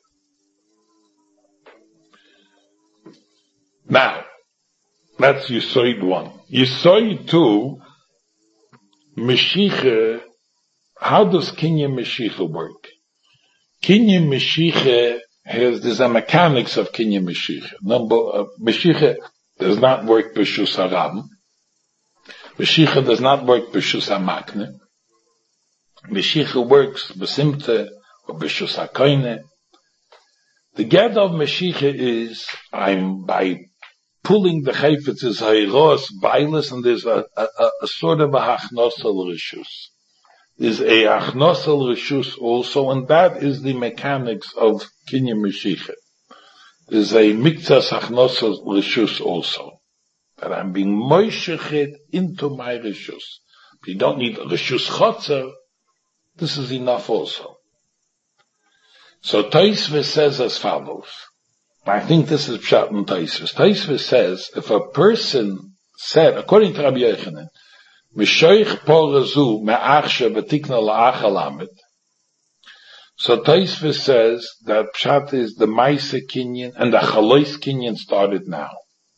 Now, that's Yisoid 1. Yisoid 2, Meshicha, how does Kinyan Meshicha work? Kinyan Meshicha there's a mechanics of Kinyan Meshicha. Meshicha does not work b'shus harabim. Meshicha does not work b'shus hamakne. Meshicha works b'simte or b'shus hakoine. The get of Meshicha is, I'm by pulling the chayfetz is hayros, bailis, and there's a sort of a hachnosel rishus. is a achnosel reshus also, and that is the mechanics of kinyan Mashiach. There's a mikzas achnosel reshus also, that I'm being moishechet into my reshus. If you don't need reshus chotzer, this is enough also. So Tosfos says as follows. I think this is pshat in Tosfos. Tosfos says, if a person said, according to Rabbi Yochanan, Mishoich porazu me'achshe v'tikna la'ach alamet. So Tosfos says that pshat is the Maisa Kinyan and the Chalois Kinyan started now.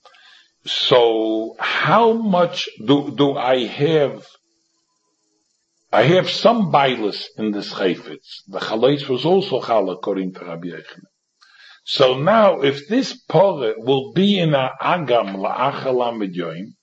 So how much do I have? I have some bailus in this chayfetz. The Chalois was also chal according to Rabbi Yochanan. So now if this pore will be in a agam la'ach alamet yoim,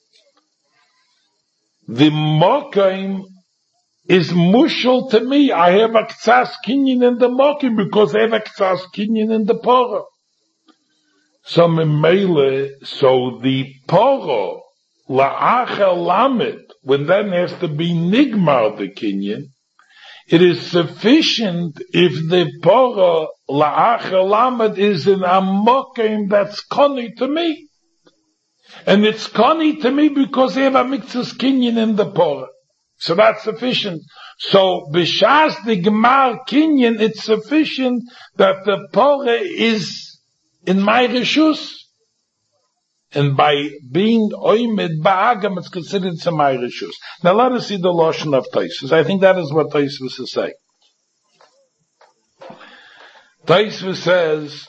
the mokim is mushal to me. I have a ktsas kinyan in the mokim because I have a ktsas kinyan in the poro. So the poro la'ach lamed, when then has to be nigmar the kinyan, it is sufficient if the poro la'ach lamed is in a mokim that's koni to me. And it's koni to me because they have a mikzas kinyan in the pora. So that's sufficient. So, b'shas the gemar kinyan, it's sufficient that the pora is in my reshus. And by being oimed ba'agam, it's considered to my reshus. Now let us see the lashon of Tosfos. I think that is what Tosfos is saying. Tosfos says,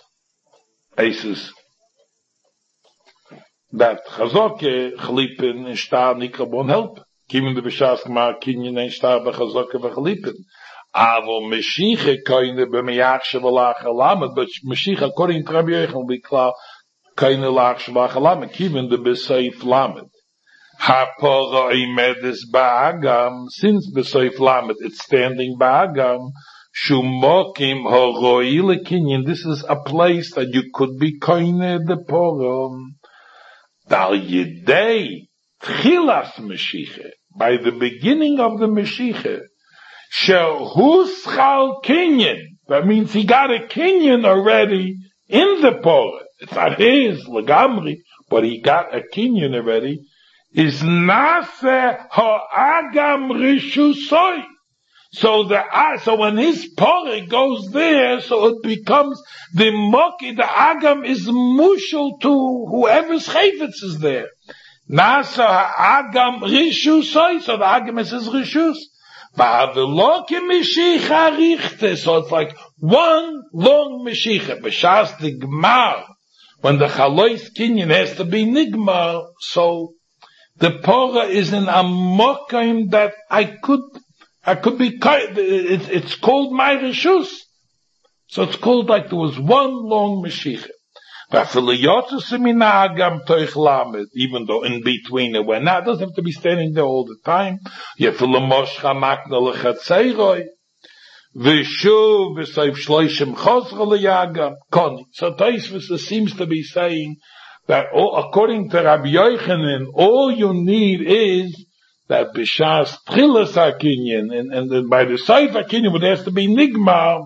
that chazoke chalipin in shtar nikrabon help. Kimin de b'shas gemar kinyan in shtar b'chazoke v'chalipin. Avo Mashiach koine b'meyach shevalach alamet, but Mashiach according to Rabbi Yochanan will be klar koine lach shevalach alamet. Kimin de b'seif lamet. Hapora imedis ba'agam, since b'seif lamet it's standing ba'agam. Shumokim horoile kinyan. This is a place that you could be koine the porom. Dal Yidei Tchilas Mashiach, by the beginning of the Mashiach, Shehuschal Kinyan, that means he got a Kinyan already in the Porah. It's not his, Lagamri, but he got a Kinyan already, is Nase Ha'agam Rishusoi. So when his Porah goes there, so it becomes the Moki, the Agam is mushal to whoever's chayvetz is there. Nasa Agam Rishusoi, so the Agam is his Rishus. So it's like one long Mashiach. B'shas the Gmar, when the Chalois Kinyan has to be Nigmar, so the Porah is in a Mokim that I could be, it's called my reshus. So it's called like there was one long Mashiach. Even though in between it went out, it doesn't have to be standing there all the time. So Tosfos seems to be saying that according to Rabbi Yochanan, all you need is that b'shas tchilas hakinyan, and by the side hakinyan, it has to be nigmar.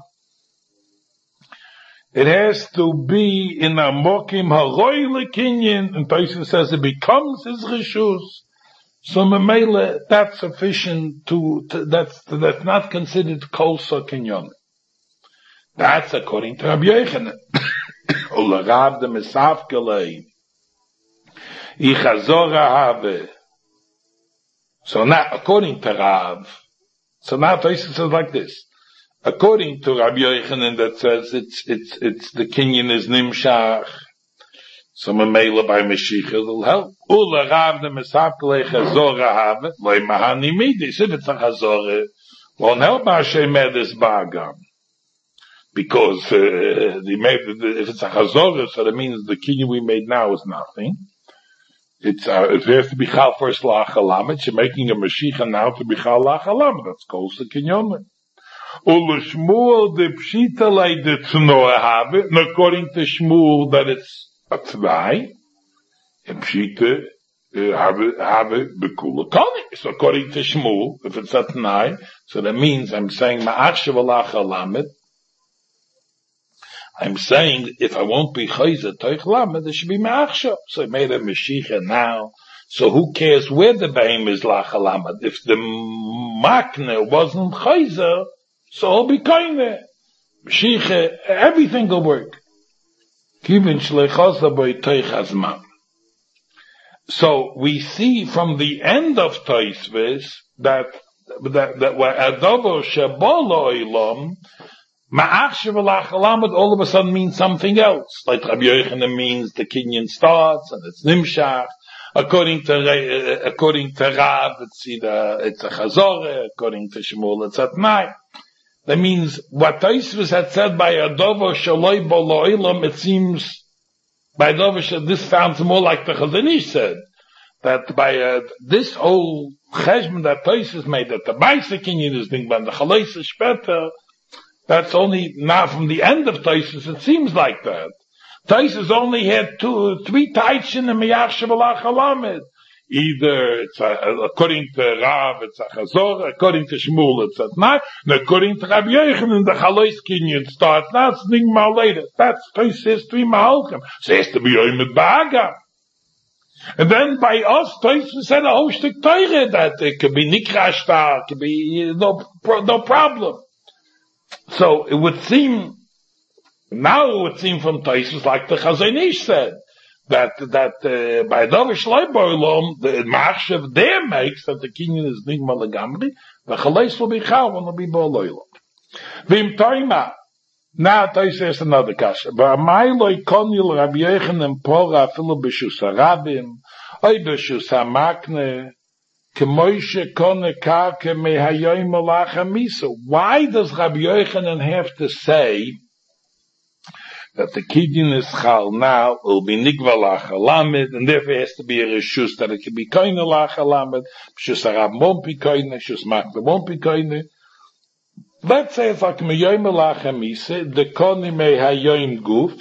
It has to be in a mokim haroy lekinyan, and Tosfos says it becomes his reshus. So memele, that's sufficient that's not considered kol kinyan. That's according to Rabbi Yochanan. Ularav de mesavkelei, ichazora have. So now, according to Rav, so now Tosfos says like this. According to Rabbi Yochanan, that says it's the kinyan is nimshach. So memela by Mashiach will help. Ula Rav the mesavkelei chazora have loy mahani midis. If it's a chazora, won't help Hashem medis ba'agam. Because if it's a chazora, so that means the kinyan we made now is nothing. It has to be chal first la'achalamet. You're making a Mashiach now to be chal la'achalamet. That's called the kinyonim. Ula Shmuel de pshita like the tznoah have and according to Shmuel that it's a tzvai. And pshita have bekula koni. So according to Shmuel, if it's a Tanai, so that means I'm saying ma'achshav alach alamed. I'm saying if I won't be chayzer toich lamed, it should be ma'achshav. So I made a meshicha now. So who cares where the behem is lach alamed? If the makne wasn't chayzer, so he'll be koine. Meshicha, everything will work. Kivin shleichasa boi toich hazman. So we see from the end of Tosfos that wa'adovo shebolo ilam ma'achshav alach alamed all of a sudden means something else. Like Rabbi Yochanan means the kinyan starts and it's nimshach. According to Rav, it's a chazorah. According to Shmuel, it's at night. That means what Tosfos had said by adovo shaloi bolo ilam, it seems by adovo this sounds more like the Chazon Ish said. That by this whole cheshbon that Tosfos made, that the Baisa kinyan is being by the Chalois Shpeter, that's only now from the end of Tosfos, it seems like that. Tosfos only had 3 types in the Miyachshav alach alamed. Either it's according to Rav, it's a Chazor, according to Shmuel, it's at night, and according to Rabbi Yochanan, the Chalois kinyan starts. That's Nigmar later. That's Tosfos 3 Mahalchim. So it has to be Oymed Ba'agam. And then by us, Tosfos said a whole shtick Torah that it could be Nikrashta, it could be no problem. So it would seem from Tosfos like the Chazon Ish said that by Dovish Leiboilom the Machshav there makes that the kinyan is Nigma Legamri, the Chaleis will be Chav and will be Boloilom. Vim Toima. Now Tosfos says another kasha. Ba'amayloi konil Rabbi Yochanan pora afilu b'shus harabim, oy b'shus hamakne, k'moishe kone karke mehayoim olach hamisa. Why does Rabbi Yochanan have to say that the kinyan is chal now, will be nigva lach alamed, and therefore it has to be a reshus that it can be koine lach alamed, b'shus harab won't be koine, b'shus makne won't be koine. Let's say it's like meyoim lachamisa, the koni me hayoim guf,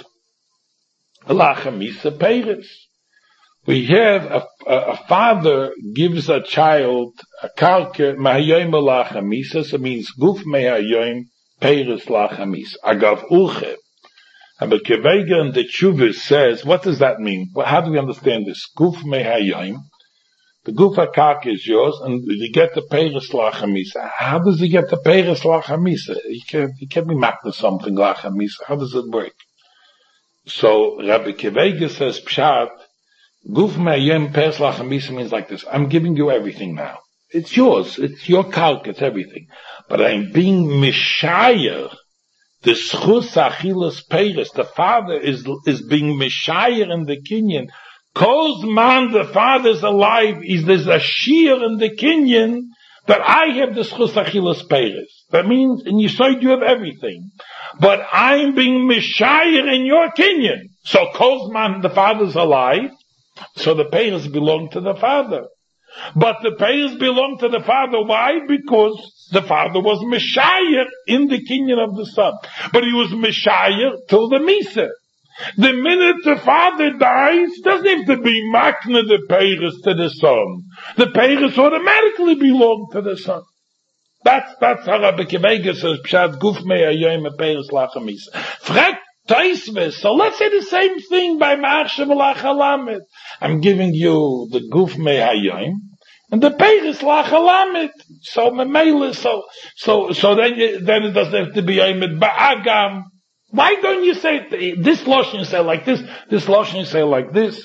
lachamisa peiris. We have a father gives a child a kalke mehayoim lachamisa, so it means guf me hayoim peiris lachamisa. Agav ulche. And the Kevega and the Tshuva says, what does that mean? Well, how do we understand this? Guf me hayoim. The guf hakak is yours, and you get the peiris lachamisa. How does he get the peiris lachamisa? He can't be makna something lachamisa. How does it work? So Rabbi Kevega says, Pshat, guf me'ayem peiris lachamisa means like this. I'm giving you everything now. It's yours. It's your kalk. It's everything. But I'm being mishayer. The schus achilas peiris. The father is being mishayer in the kinyan. Cause man, the father's alive, there's a shear in the kinyan that I have the schus achilas peiris. That means in Yisod you have everything. But I'm being mishayer in your kinyan. So cause man, the father's alive, so the peiris belong to the father. But the peiris belong to the father. Why? Because the father was mishayer in the kinyan of the son. But he was mishayer till the misa. The minute the father dies, doesn't have to be makna the peiris to the son. The peiris automatically belong to the son. That's how Rabbi Kevega says, Pshat guf me hayoim peiris lachamisa. Frag Tosfos. So let's say the same thing by ma'achshav alach alamed. I'm giving you the guf me hayoim and the peiris lach alamed. So memela, so then it doesn't have to be aymed ba'agam. Why don't you say this lotion you say like this lotion you say like this?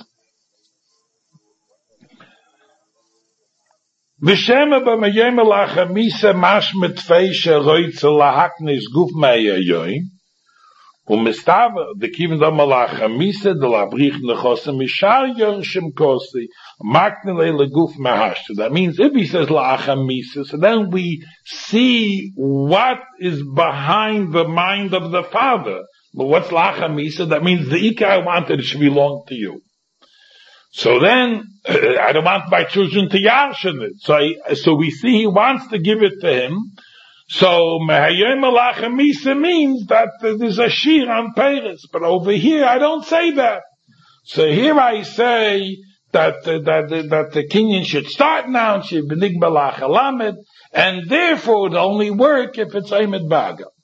V'shema b'mayem lachamisa mashmet feisha roitze lahaknis guf me'ayoyim u'mistava the kivin dam lachamisa de labrich nechosem mishar yorshim kosi makne le guf mehashta. That means if he says lachamisa, so then we see what is behind the mind of the father. But what's lachamisa? That means the ikar I wanted it should belong to you. So then, I don't want my children to yarshin it. So we see he wants to give it to him. So mehayim lachamisa means that there's a shir on peiris. But over here, I don't say that. So here I say that the kinyan should start now and should be nigbalach alamed, and therefore it only work if it's Eimet Baga.